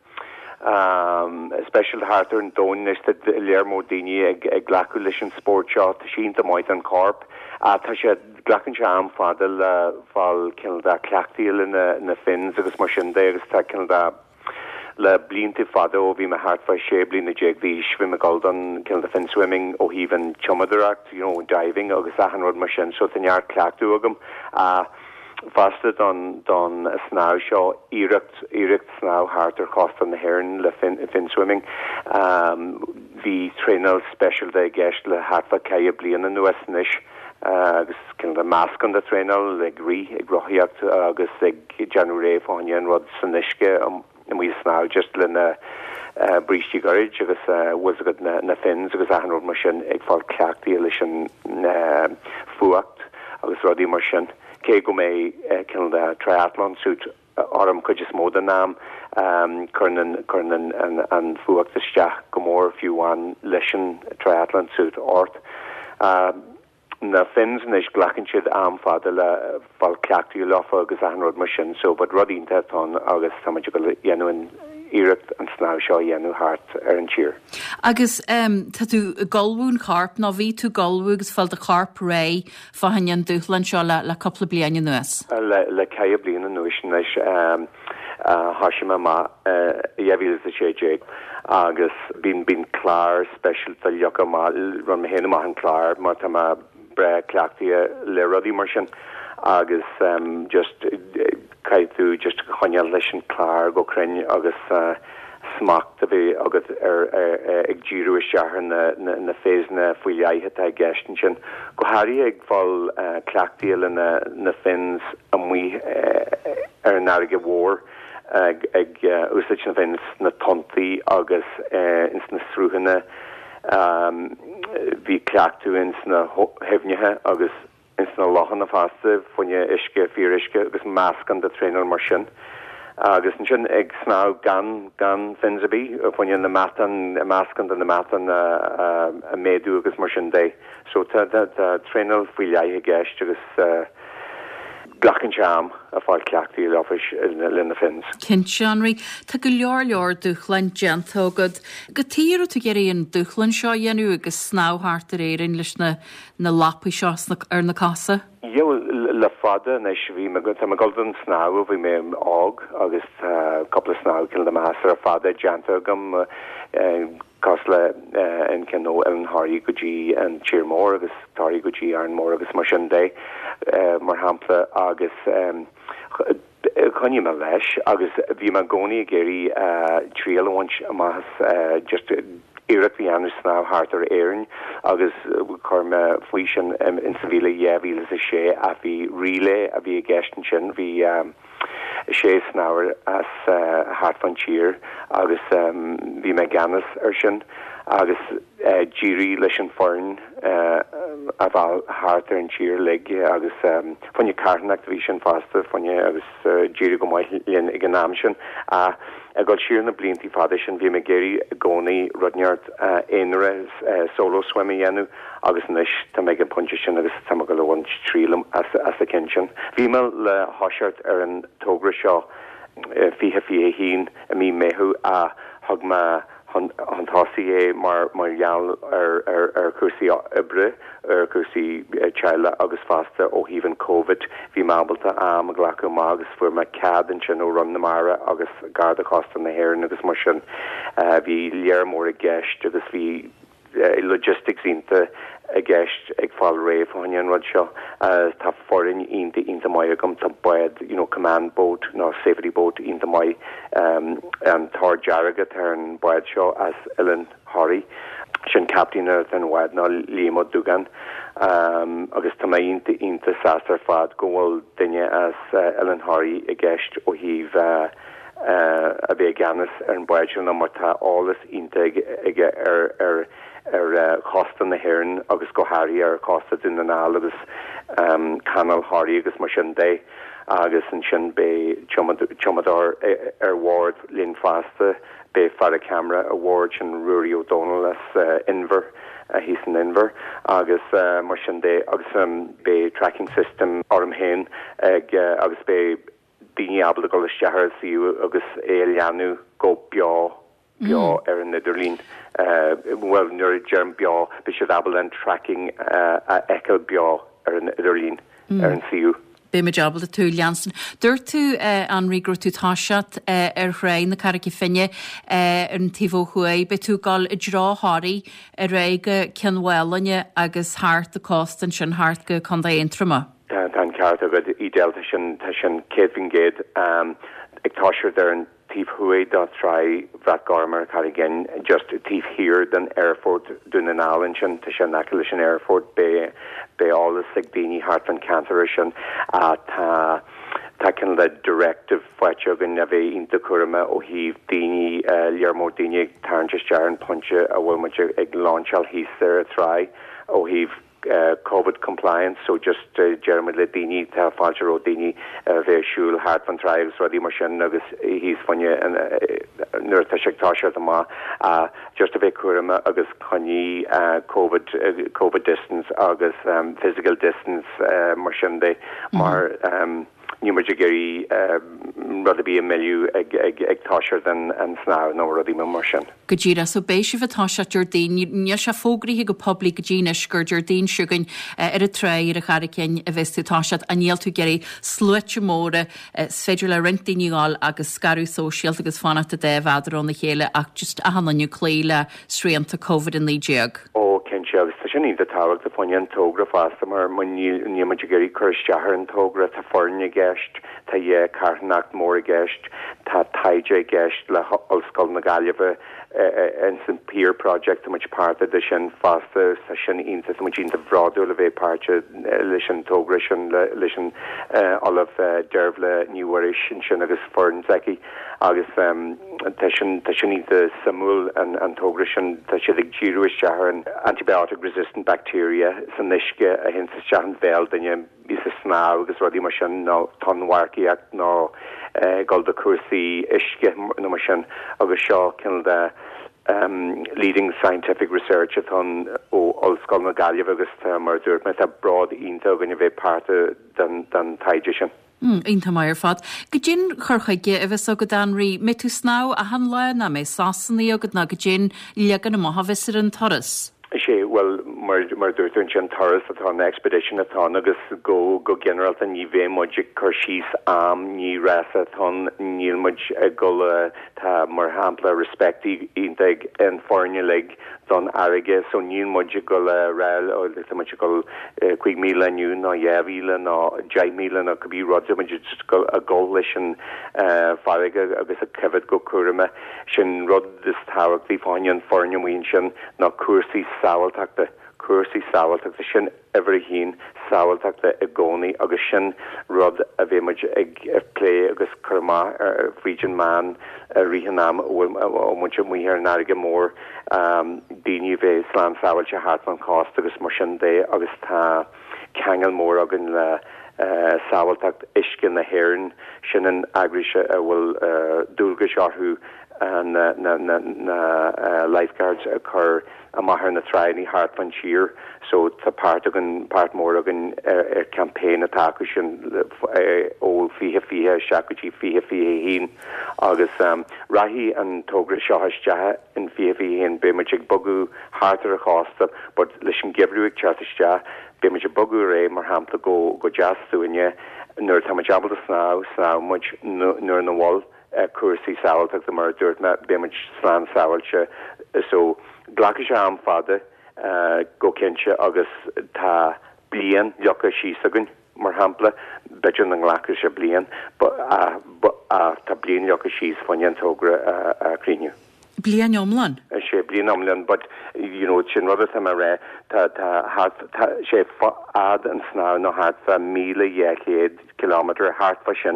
um special harter and don is that Lermo Dini ag glacu leis an sportseo tá sínta moid an corp a tá sé glachan am fadal fal cin da clachtíil in na fins agus mar sin dé agus tá cin da le blinti fada ó bhí me hart fa sé blin na jeg hí swim a goldan cin da fin swimming ó híhan chomaderacht, you know, diving agus achan rod mar sin so tanhear clachtú agam a Fasted on don a snow show erect erect snow harder cost on the heron le fin fin swimming um the trainer special day guest le harfa kaya blian an westnish uh this kind of mask on the trainer like re grohiact agus ag January fonian rod sanishke um and we snow just in a uh breachy garage agus uh was a good na fins agus a hundred machine ag fall clack the elision uh fuact agus rodi machine Ke go mé kin de triathlon suit orm ku just mód naam um kurnen kurnen an an fuach steach gomor fiú an lechen triathlon suit ort um na fins is glachen siid am fa le val clachtú lofa agus an rod machine so but rodin that on agus sam go yenu Irecht an sná seo dhéanú hart ar an tír. Agus um, tá tú galbún carp ná bhí tú galbú agus fáil de carp ré fahain dúchlann seo le, le coppla bliana nuas? Le, le caia bliana nuas leis um, uh, háisime má uh, dhéhíle a sé dé agus bín bín clár special tal jocha má ran héna má an clár má tá má bre clachtaí le rodí mar sin agus um, just uh, Kaitú just choneal leis an clár go crenne agus uh, smacht a bhí agus ar ag ddíú seaar na na féisna foiileithe a gastin sin go háirí ag fáil clachtíal na na fins amí ar an aige mhór ag ag úsait na fins na tontaí agus ins na srúhanna bhí clachtú ins na hefnethe agus ins na lochan a faste funne iske firiske agus maskan de trainer mar sin agus sin ag sná gan gan finsabi funne na matan a maskan an na matan a méú agus mar sin dé so tá trainer fuiile geist agus glachan seam a fáil clachtaí leis lena fins. Cin Henry, tá go leor leor dúchlein gentógad go tíú tú géiríon dúchlann seo dhéanú agus snáhartar éirin leis na na lapaí seo ar na casa? Jo le fada na bhí me go me golden sná bhí mé ág agus coppla sná cin le meas ar fada gentógam cos le an cin nó an háí gotí an tíirmór agus táí gotí ar an mór agus mar sin dé mar hapla agus chunne me leis agus bhí me gcónaí géirí tríalhaint amachas just iireach bhí anú sná hartar éireann agus chuir me faoi sin in sa bhíle dhéhhíle a sé a bhí rilé a bhí gastan sin bhí sé snáir as hartfan tír agus bhí me ganas ar sin agus ddíirí leis an forin a bhil háart ar an tír le agus fanne carnacht bhí sin fasta fanne agus ddíir go maiid líon ag an náam sin a a gáil siar na blintí fada sin bhí me géirí gcónaí rudneart éonra solo swimming dhéanú agus níos tá méid an punte sin agus tá go lehain trílam as a cin sin. Bhí me le thoseart ar an tógra seo fihe fi hín a mí méhu a thug me an thosaí é mar margheall ar ar ar cuasaí ibre ar cuasaí teile agus fasta ó híhann COVID bhí mábalta am a ghlacu má agus fuair me cad an sin ó run na mara agus garda costa na hhéireann agus mar sin bhí léar mór a gceist agus bhí logistics ínta a gceist ag fáil réh hain an rud seo tá forin ínta ínta mai agam tá buad you know command boat nó safety boat ínta mai um, an tar jaragad ar an buad seo as Ellen Harry sin captain ar an wad ná Limo Dugan um, agus tá mai ínta ínta sasar fad go bhfuil duine as uh, Ellen Harry a gceist ó híh uh, uh, a bheith ganas ar an buad seo ná mar tá álas ínta ige ar ar ar uh, costa na hhéireann agus go háirí ar costa in na ná agus um, canal háirí agus mar sin dé agus an sin bé chomadar ar ward lín fasta bé far a camera award sin Rory O'Donnell as uh, Inver uh, hís an Inver agus uh, mar sin dé agus um, bé tracking system orm héin ag uh, agus bé daoine abal go isteachar siú agus é leanú go beá beá ar an Nidirlín uh, well nuair germ beá be sé abal an tracking uh, a ekel beá ar an Nidirlín mm. ar an siú. Bé me jobal a tú Jansen. Dúir tú uh, an rigro tú táisiat uh, ar chrain na caraci finne uh, ar an tífó chué, be tú gáil i drá háirí a réige cinhhailne agus háart a costan sin háart go chunda éontrama. Tá ceart agad í delta sin tá sin céadfin géad um, ag táisiir ar an tíf hué dá trai bheit garmar carigin just tíf hir den airfort dun an allen sin te sin nakil sin airfort be be alles sig dini hart van cancer sin a ta ta ken le directive fetchogin na ve in de kurma o hiv dini learmo dini tarnjust jaran punche a wo much ag launchal his there try o hiv Uh, COVID compliance, so just uh, Jeremy Ledini, ta falcher Odini, uh, ve shul hard van trials, rodi mar sin agus hís fanne an nuir ta sektasha ma uh, just a ve kurma agus conní uh, COVID uh, COVID distance agus um, physical distance uh, mar sin de mar um, Número géirí rud bí a milliú ag táisiir an sná nó rudí mar sin. Go ddíra so béisi bh táisiir Jordín, ní se fógraí go poblí go ddíine gur Jordín siúgain ar a tréir a charicin a bheits tú táisiad a níl tú géirí sluite móra féidir le rintaíáil agus scarú sóisialt agus fanna a déhhaidirón na chéile ach just a hananiu cléile sríanta COVID in líéag. agus tá sin íad táhacht a fáin an tógra fásta mar man níimeid géirí chuirteachar an tógra tá forne gceist tá dhé carnacht mór a gceist tá taide gceist le ollscoil na Gaillimhe an san peer project much part of the sin fasta sa sin inta much inta bhráú le bheith páirte leis an tógra sin leis an olaf derbh Newish sin sin agus forin zeki agus tá sin tá sin inta samúl an an tógra sin tá si ag ddíúis tear an antibiotic resistant bacteria san nisce a hin sa tean bhéil danne bí sa sná agus rudí mar sin ná tanhairciacht ná gáil de cuasaí isce nó mar sin agus seo cin de Um, leading scientific research atá ó Ollscoil na Gaillimhe agus mar dúirt me tá brad ínta gan bheith páirte den den taide sin. Mm, Ínta maiar fad. Go djin chorchaige a bheits agad anrí me tú sná a han le na mé sasannaí agad na go djin legan na mahavisir an toras. sé well mar mar dúirtún sin toras atá na expedition atá agus go go generalta ní bhé muidir chu síos am ní rasa atá níl muid go tá mar hapla respectí íntaigh an fáinne le don aige so níl muidir go le réil ó le muidir go chuig míle nniu ná dhéhhíle ná deich míle ná go bhí rud muidir go a ggó leis an farige agus a cefad go cuaime sin rud is táhacht bhí fáin an fáinne muon sin ná cuasaí sáilteachta cuasaí sábhailteachta sin ever hín sábhailteachta i gcónaí agus sin rud a bhíimeid ag lé agus chumá ar Region Man rihanam ó muinte muohar náige mór daoine bheith slán sábhailte hartman cost agus mar sin dé agus tá ceangal mór agan le sábhailteacht iscin na hhéireann sin an agriise bhfuil dúlga searthú na na na na lifeguards a chur a mahar na traini hartman siir so tá part agan part mór agan ar campaign atácu sin ó fihe fihe seacutí fihe fihe hín agus rahí an tógra seohaiste in fihe fihe hín béimeid bogu hartar a chásta but leis an gebrúig chartiste béimeid bogu ré mar hampla go go jazzúine nuair tá jabal a sná sná muid nuair na wall cuasaí sábhailteach the mar dúirt me béimeid slán sábhailte so ghlacha sé am fada go cinse agus tá blian leocha síos agan mar hampla beidir an ghlacha sé blian tá blian leocha síos fain an tógra a críniu. Blian omlan? sé blian omlan, but you know, sin rud am a ré tá sé ad an sná nó hart fa míle dhéchéad kilometr hartfa sin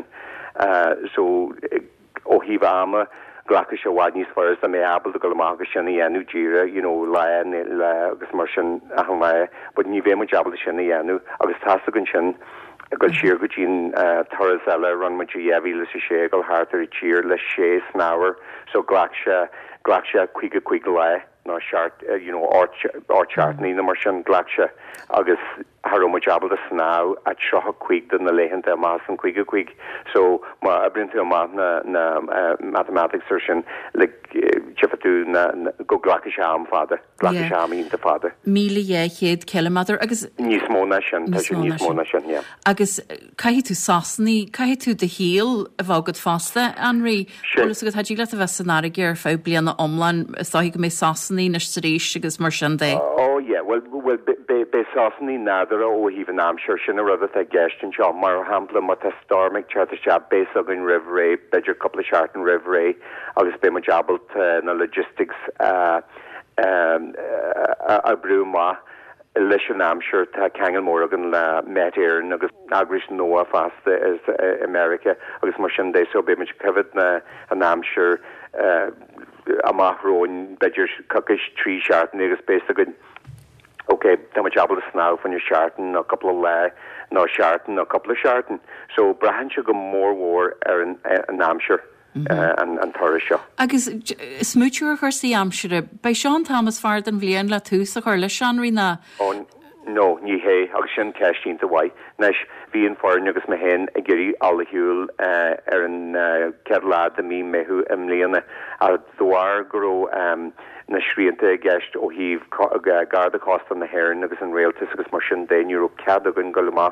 so ó híh ama ghlacha se bhhaid níos fearr a mé abal go goach sinna dhéanú díire, you know, le le agus mar sin ahamáid, bud ní bhéh jabal sinna dhéanú agus tásagann sin go siar go dtín thoras eile ran muid dhéhí le sa sé go hátar i tír le sé snáhar so ghlac se ghlac se chuige chuig le ná seart you know áseartní na mar sin ghlac se agus harróma jabal a sná a trocha chuig den na léhananta a más an chuige chuig so má a brinte má na na mathematics ar sin le chifaú na go ghlacha se am fada ghlacha se am ínta fada. Míle dhéchéad kilometr agus níos móna sin tá sin níos móna sin yeah. Agus caihí tú sasanní caihí tú de híal a bhágad fásta anrí agus agad hadí le a bheith sannára gur fá blianana omlan sáí go mé sasanní na staréis agus mar sin dé. Oh yeah, well well be sasanní nádar ó híh an amsir sin a rud a gestin seo mar hampla mat a stormig charta se bés agin rivré beidir couple of chart an rivré agus be ma jabalt na logistics uh, um, uh, a brú ma leis an amsir tá ceangal mór agan le metéireann agus agris nóa fasta is uh, America agus mar sin dé so be ma covered na an amsir uh, amachróin beidir cuckish trí seartan agus bés agin okay, tá ma jabal a sná fan your seartan a couple of le nó seartan a couple of seartan so brahan se go mór mór ar an an amsir an an thoras seo. Agus smúteúr chuir sí amsire bei Seán Thomas fard an bblion le tús a chuir le seanrí na No, ní hé agus sin ceistínta bhaid nes bhíon fáin agus me hen a gurí allahiúil ar an ceirlád a mí méthú am léana a dúhar goró na sríanta gceist ó híh garda costan na hhéireann agus an réaltas agus mar sin déniuú cead agan goá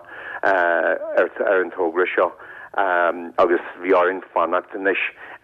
ar an tógra seo agus bhíáinn fannacht inis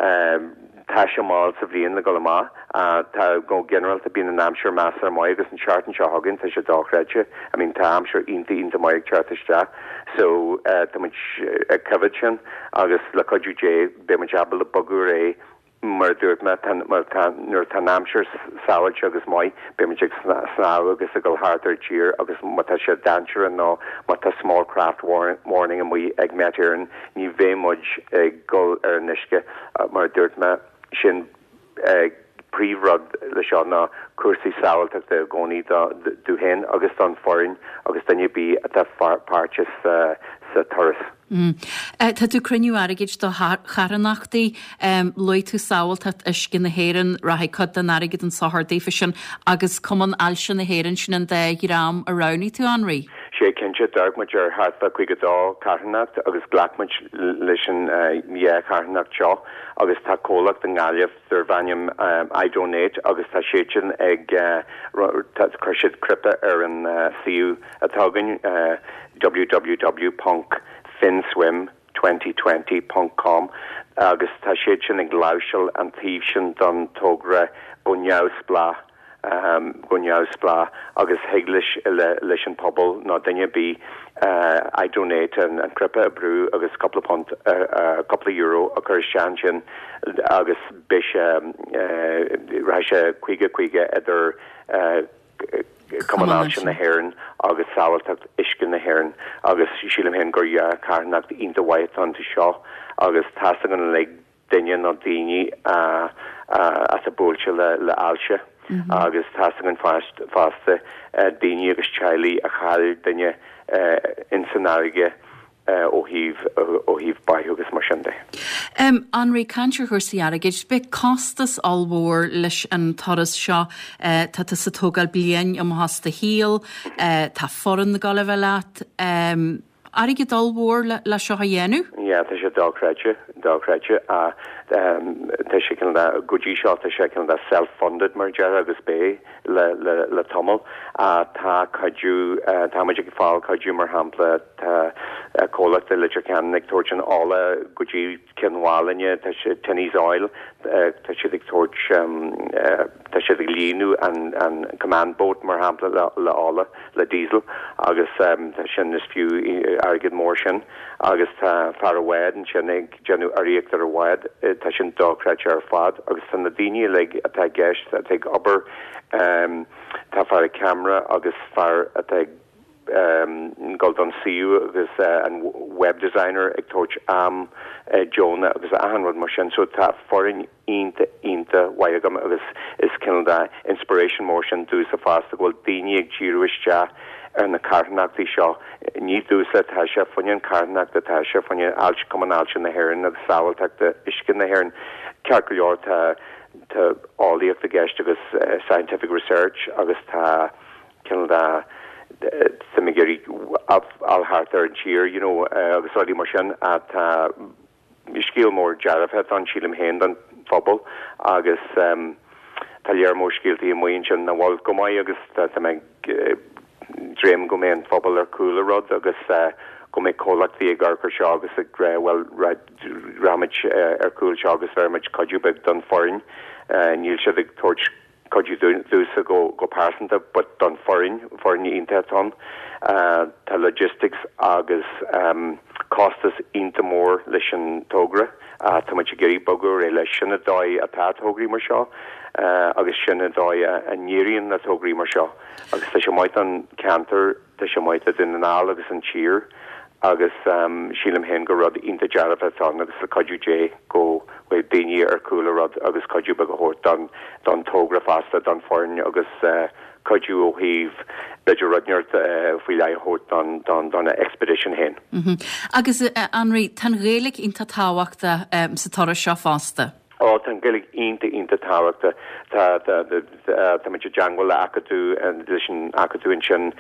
tá sé máil sa bhíon na goá tá go general a bíon an amsir meas ar mai agus an chartan seo hagann tá sé dáreide I mean tá amsir inta inta maiid chartiste so tá covered sin agus le coú dé be man jabal le bogu ré mar dúirt me nuair tá amsir sáil agus mai be man sná agus a go háar tír agus mata sé danir an nó mata small craft warning a mu ag metéireann ní bhémuid ag go ar nisce mar dúirt me sin príomhrad le seo ná cuasaí sáilteach de gcónaí dú hen agus an forin agus danne bí a tá páirtes sa thoras. Tá tú cruniú aigeid do charannachtaí loid tú sáilta iscin na héann rathaid cad an aigeid an sáthdaífa sin agus cuman ailse na héann sin an dé rám a raní tú anraí. sé cinse dargmuid ar hartfa chuig dá carnacht agus glacmuid leis an mé carnacht seo agus tá cólacht an gáileh ar bhaim I donate agus tá séin ag chuisiid crypta ar an siú atágan w w w dot finswim twenty twenty dot com agus tá séin ag láisiil an tíobh sin don tógra bunneás blá um, gunneás blá agus heiglis leis an pobl ná daine bí uh, I donate an, an crypa a brú agus couple of pont a uh, uh, couple of euro a chur sean sin agus bis um, uh, ra se cuiige cuiige idir uh, Cumanál sin na hhéann agus sáhailteach iscin na hhéann agus sílim hen gur carnacht ínta waitán tú seo agus tá gan le daine nó daoine as a bóilte le le ailse agus tá an fast fásta daine agus tealaí a chail daine in sanáige ó híh ó híh baithú agus mar sin de. Um, Anraí cantir chusaí agad be costas allmhór leis an toras seo uh, tá tá sa tógáil bliain am hasasta híal uh, tá foran na gaile bheile um, aige dulmhór le, le seo a dhéanú? Ja, tá sé dáreide dáreide a tá sé godí seo tá sé self-funded mar dear agus bé le le le tomol a tá cadú tá muidir go fáil cadú mar hampla tá cólacht litir cean ag tuairt an ála godí cinhálainne tá sé tenníos áil tá si ag tuairt tá si ag líonú an an command boat mar hampla le ála le diesel agus tá sin is fiú agad mór sin agus tá far a bhhaid an sin ag genú aíocht ar a bhhaid tá sin dáreide ar fad agus san na daine le atá gceist atá obair um, tá far a camera agus far atá um, goldon siú agus uh, an web designer ag tuairt am uh, Jonah agus ahanrod mar sin so tá forin ínta ínta waigam agus is cinnda inspiration mór sin dús a fásta ghfuil daine ag ddíúiste ar na carnachtaí seo ní dúsa tá sé funin carnachta tá sé funin ailt cumanáilte na hhéann agus sáhailteachta iscin na hhéann ceart go leor tá tá álaíocht a gceist agus uh, scientific research agus tá cinnda sa mé géirí althart ar an tír you know uh, agus áí mar sin a tá scíal mór dearafheit an sílim héin an phobal agus um, tá léar mór scíaltaí muon sin na bháil go maiid agus tá me dréim go mé an phobal ar coolla rod agus uh, go mé cólachtaí ag garchar seo agus ag well ramid ar cúil seo agus vermid codúbeh don forin níl se ag tuairt codú dúsa go go pásanta but don forin forin íntatón tá logistics agus um, costas ínta mór leis an tógra a tá muid géirí bogur é leis sinna dóid atá tógraí mar seo Uh, agus sinna dóid a níiríonn na tógraí mar seo agus tá sé maiid an cantar tá sé maiid in an áil agus an tír agus um, sílim hen go rud ínta dearafheitán agus le codú dé go bhfuil daine ar coolla rud agus codú be go hórt don don tógra fasta don forin agus uh, codú ó híh beidir rudneart uh, faoi le hórt don don don expedition hen. Mm-hmm. Agus uh, Anraí tan réalaigh ínta táhaachta um, sa tora seo fásta. Ó tan gilig ínta ínta táhaachta tá tá muid deanghil le acatú an sin acatú in sin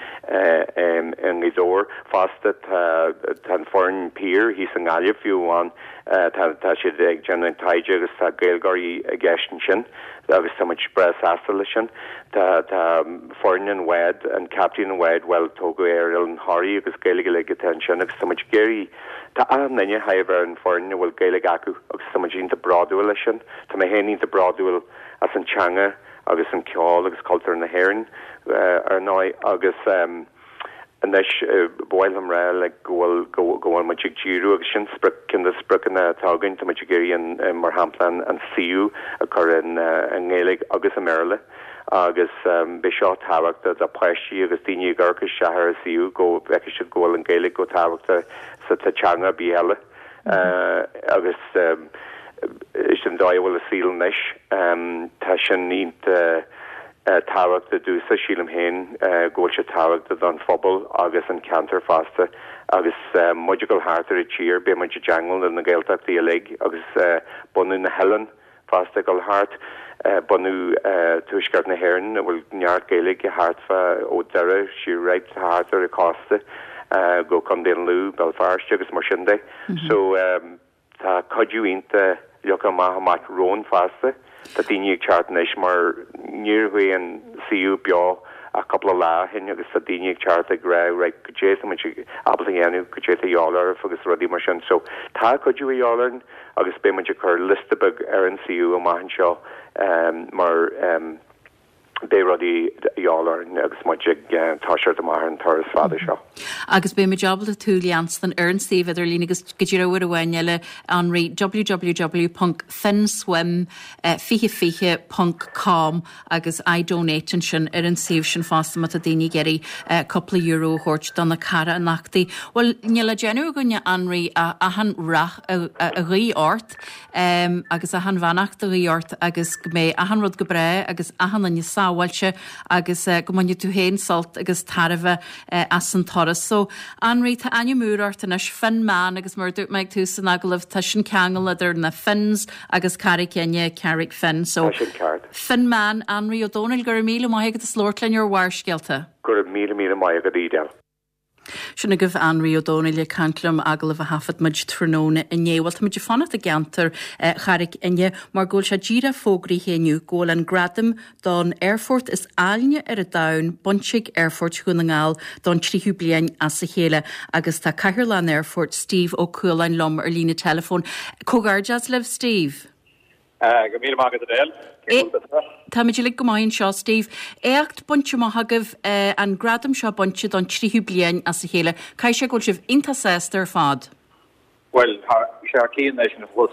an gidóir fásta tan foreign peer hí san gáile fiúháin tá siad ag genan taide agus tá gailgarí a gceistin sin agus tá muid spres asal lei sin tá tá foreign an wed an captain an wed well tógu ar an háirí agus gaige le ten sin agus tá muid géirí tá an nanne haibhar an foreign bhfuil gaile acu agus tá muid ínta braúil lei sin tá mé hen ínta braúil as an teanga agus an ceáil agus cultúr na hhéann uh, ar ná agus um, an leis uh, bhil am ra le gohfuil gohfuil mu ddíú agus sin spru cin de sprucan na tágann tá muid géirí an mar hamplan an siú a chur an an ngéalaigh agus a méile agus um, be seo táhachtta a pleisí agus daoine ggurcha sethar a siú go bheice siad ggóil an ngéalaigh go táhachtta sa tá teanga bí eile uh, agus um, is an dáhfuil a síl neis um, tá sin nínta uh, táhachtta dúsa sílam héin uh, ggóil se táhachtta don phobal agus an cantar fásta agus uh, muidir go hátar a tír be muidir deangail na gailteachtaí a lig agus uh, bunú na helen fásta go háart uh, bunú uh, tuisceart na hhéann a bhfuil neart gaalaigh a háartfa ó deire si réit hátar a cásta uh, go chun déan lú Belfast agus mar sin de so um, tá codú ínta lecha maithe maith rón fásta tá daoine ag teartnéis mar níorhuaí an siú beá a couple lá hin agus tá daoine ag teart ag ra ra go dé ablahéanú go dé a dheálar agus rudí mar sin so tá codú a dheálarn agus bé muidir chur listabeg ar an siú a maithan seo um, mar um, bé rodí jálar agus mu táisiir mar an thuras fada seo. Agus bé me jobal a tú leanstan Ernstí idir línagus gotíúir ahhaile an ri w w w dot finswim fiche fiche dot com agus I donate sin ar an sih sin fásta mat a daoine geirí coppla euro hort donna cara a nachtaí. Well níla genú gonne anraí a han rach a rí ort agus a han bhannacht a rí ort agus mé a han rud go bre agus a han an sáhailte agus go maiine tú héin salt agus tarbh as an toras. So anraí tá aine múrart an is fin man agus mar dút meid tú san aglah tá sin ceangal idir na fins agus cari cenne carric fin. So fin man anraí ó dónail gur míle mai go slórtlein ar bhharsgealta. Gur míle míle mai go dídal. Sinna goh anraí ó dóna le cantlam aglah a hafad muid tróna in éhil muid fanna a gantar charic inne mar ggóil se díra fógraí héniu ggóil an gradam don Airfort is ailne ar a dain bonsigh Airfort chunaáil don tríú blian as sa chéile agus tá Cairlan Airfort Steve ó Cualain lom ar lína telefón. Cógardas leh Steve? Go mí mágad adéil. Tá meidir le gomáinn seo Steve. Écht bonte maithagah an gradam seo bonte don tríú blian as sa chéile. Cai sé ggóil sibh inta sésta ar fad? Well, sé cían leis an fus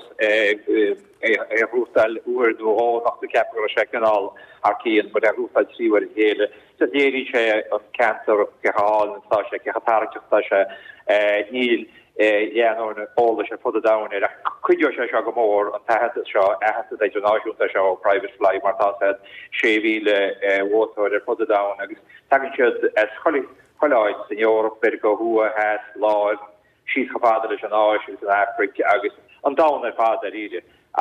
é rústal uair dú nach tú ceap a secanál ar cían, bud a rústal tríhar chéile. Sa déirí sé an cancer goáil antá sé cechatáirteachta sé níl dhéanú óla sé fud dain ar chuidir sé se go mór an tahead seo eheanta idirnáisiúnta seo private flight mar tá sé séhíle bhótóir ar fud dain agus tagann siad as choláid san Eorp beidir go thua heas láid síos chofáda leis an áisiú an Afric agus an dain ar fád a ríide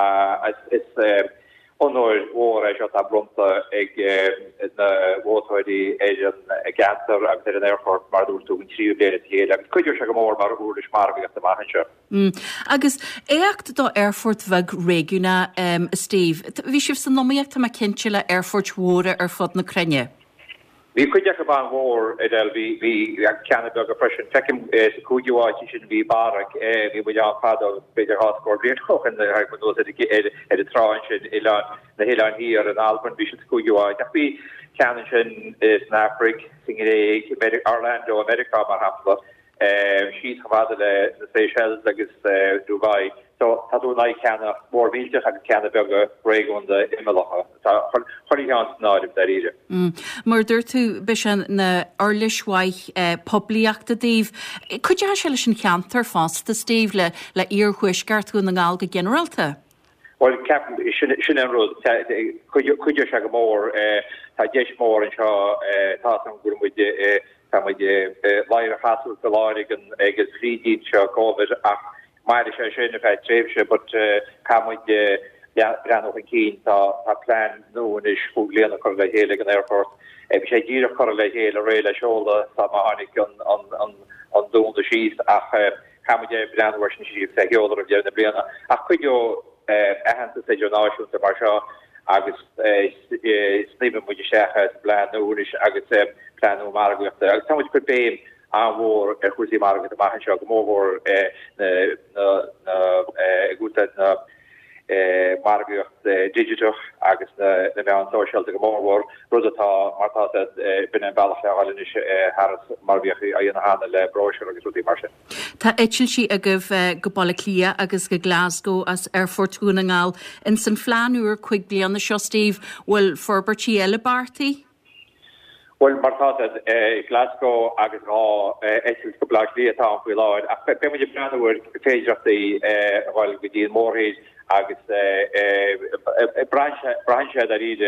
is onóir hór é seo tá brunta ag na bhótóirí é an gantar agus ar an Airfort mar dúir tú an tríú béad héad agus chuidir se go mór mar úris mar agus amachchan seo. Agus éacht do Airfort bheith réúna Steve, bhí sibh san nóíocht tá cinse le Airfort mhóra ar fod na crenne. Vi kuja ban war edel vi vi Canada go freschen tekim kuja sin vi barak vi wil fa be hardcore great hoch en ha go e de tra ilan na helan hier an Alban vi kuja vi Canada is na Afrik sing Orlando America mar hafla she's havadele the Seychelles agus Dubai. So tá dú lai ceanna mór víte a ceanna bega réún de imimecha choí an náid de ide. Mar dúir tú be na orlishaith poblíachta díh. Cuide se lei sin ceantar fásta Steve le le íorchuisgart tú na ngáil go generalta? Well cap sin an rud chuide se go mór tá déis mór an seo tá an gur muide tá muide leir hasú go láig an agus frídín seo COVID ach maar sé sinnne fe tréfse, but kam ran of een kien tá plan no is goed lenne kar le hele an Airport. E sé dier kar le hele réile cholle sa hannig an an doende sis ach kam brandwer si sé heler of jene bene. Ach ku joehen se naú te mar agus sniben moet je secha plan no is agus plan no mar agus sam per be. Aanwoor er goed maar met de maken zo gemor goed na margecht digital agus na me an social gemor rotá mar bin en ball haar marvich a ha le bro agus mar. Tá etil si a goh gobal lia agus go Glasgow as ar fortúnaáil in san flaanúr chuig blian na seo Steve bhfuil forbertí eile bartaí? Well mar Glasgow agus rá e go bla létá an fú láid a pe me brandhar féidirachtaí bhil go dtíon mórhéid agus branse a ide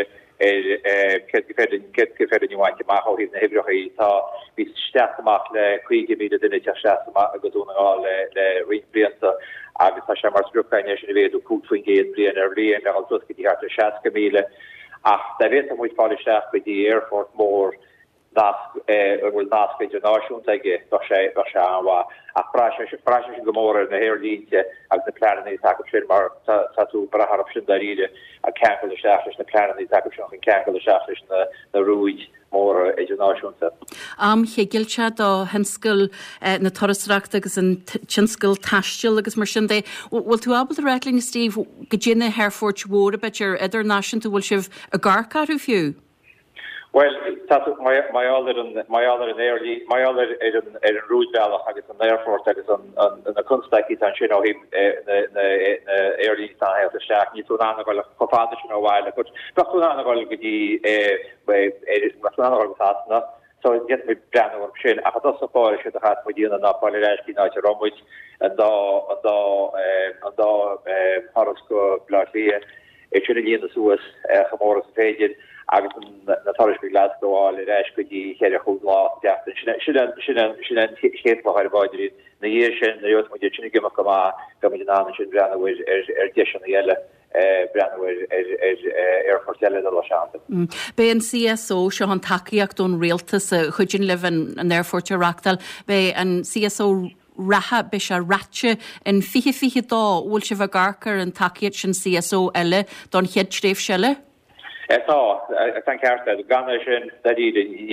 ke féidirhaint máthí na hebrochaí tá ví steach le chuige mí duine te a go dúnaá le riblianta agus tá sem mar sgrúpaine sin bhéadú cúfuin géad blian ar blion le al tuca dí hart seaca míle. Ach da weet moet fallsteach bij die Airfort mór bhfuil náca internanáisiúnta ige sé se anhá a pra gomór na héirlínte agus na planí take sin mar tú braharb sin daríide a ceancail seach na planí take sin an ceancail seach na rúid mór internanáisiúnta. Am chégiilte do henscoil na torasreacht agus an tinscoil taiisteil agus mar sin dé. Bhfuil tú abal a réling Steve go dtine Airfort mhór a beidir idirnáisiúnta bhfuil sibh a gcarcarú fiú? Well, my other and my other in early my other in in Roosevelt agus an airport agus an an a kunstaki an you know he the early time the shack ni to na go ko fa no while but but na go gidi eh we na go na so get me brand of shit a do support should have with you na Polireski na Romwich and da da and da horoscope blacklie e should in the Suez gemorgen page agus na Torresby Glasgow all reis go di here chud lá deafta sin sin sin chéit mar báidir na dhé sin na jot mu sinna gimach go má go ná sin brennahfuir ar de na eile brennahfuir ar fortelle a seanta. Bé an C S O se an takeíach don réaltas chudin liv an airforte Rachtal bé an C S O ratha be se ratse in fiche fiche dá bhfuil se bh garcar an takeíad sin C S O eile don chead tréf selle? Tá tan ceartta gan sin daí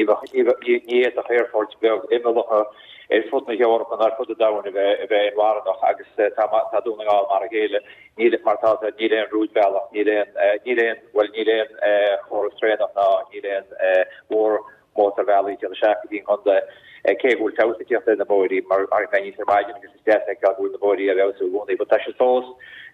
ní a airfort be imimecha é fut na Eorpa an ar fud a dain bheith bheith warach agus táúnaá mar a géile ní martá ní réon rúdbeach ní ní réon well ní réon chorastrénach ná ní réon mór Motor Valley te a seachtín chunda céhúil tatíochtta na bóí mar ní maidin agus is de gaúil na bóí a bheú bhúnaí, but tá se tós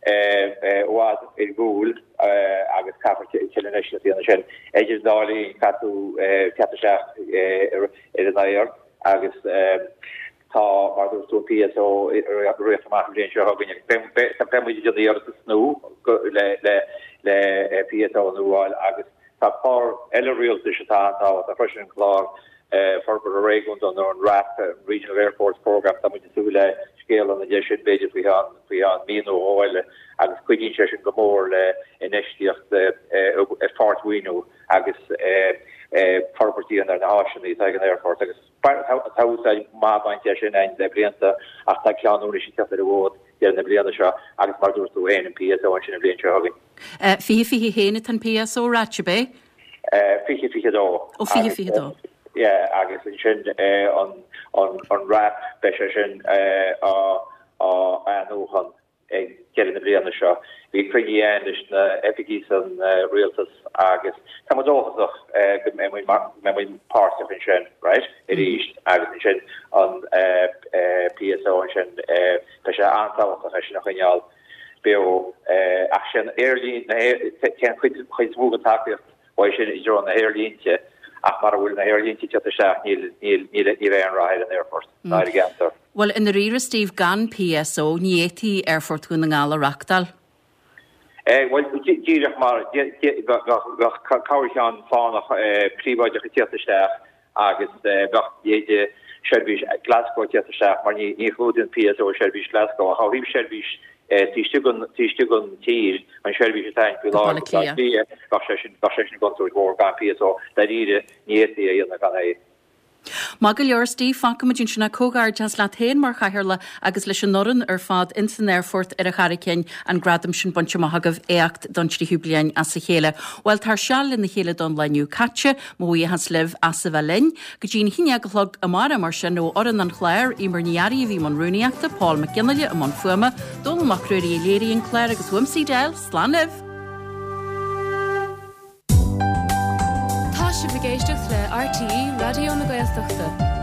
bhád i gúil agus capar an sin éidir dálí catú te seach ar an éir agus tá marú P S O réachtamach se hagann pemuidir ar a snú le le P S O nóáil agus tá pá eile rialta se tá a fresin chlár for a réún an an R A P Regional Airports Program tá muid tú le scéal an a sin beidir fi an fi an mí óile agus cuiigín se sin gomór le inéistíocht e farthuiú agus forbertí an ar na háisinaí ag an airport agus tá má baint sin ein de blianta ach tá ceanúna si te a bhd de na bliana seo agus mar dúirú é an P S O an sin na blion se hagin. Fi fi héine an P S O ratse bé? Fi fi dó. ó fi fi dó. Yeah, agus sin an an an rap be sin a anúhan ag ge na bliana seo. Bhí chuigean is na efigí an rialtas agus tamdóach me part of sin, right? It is agus sin an P S O sin pe se antal sin nach chuineal be ach sin airlín chuid smúgan takeíocht wa sin is an na airlínte. Ach mar bhfuil na airlínti te seach níl níl ní bheith an ráid an airport ná gantar. Well in the rire Steve gan P S O níétí airport chun an gála Rachtal. Eh well díach mar cáirán fánach príváide chu teach agus bhéide sebís Glasgow teach mar ní ní chudin P S O sebís Glasgow a híh sebís tístugun tístugun tír an sebí tein go lá go go gan P S O da ide níti na gan é. Magal leor Steve Fancamidjin sinna cógar jans le héin mar chairla agus leis an noran ar fad in san airfort ar a charicin an gradam sin bonse mahagah éacht don trí hubliain as sa chéile. Well tar seall in na chéile don leniu catse, móí has liv as sa bhelin, go dín híine golog amara mar sin ó oran an chléir i mar niari bhí man rúniachta Paul McGinley a man fuama, dul macrúí léirí an chléir agus Wimsey Del, slán liv. Tá si bhgéisteach le R T E Radio na Gaeltachta.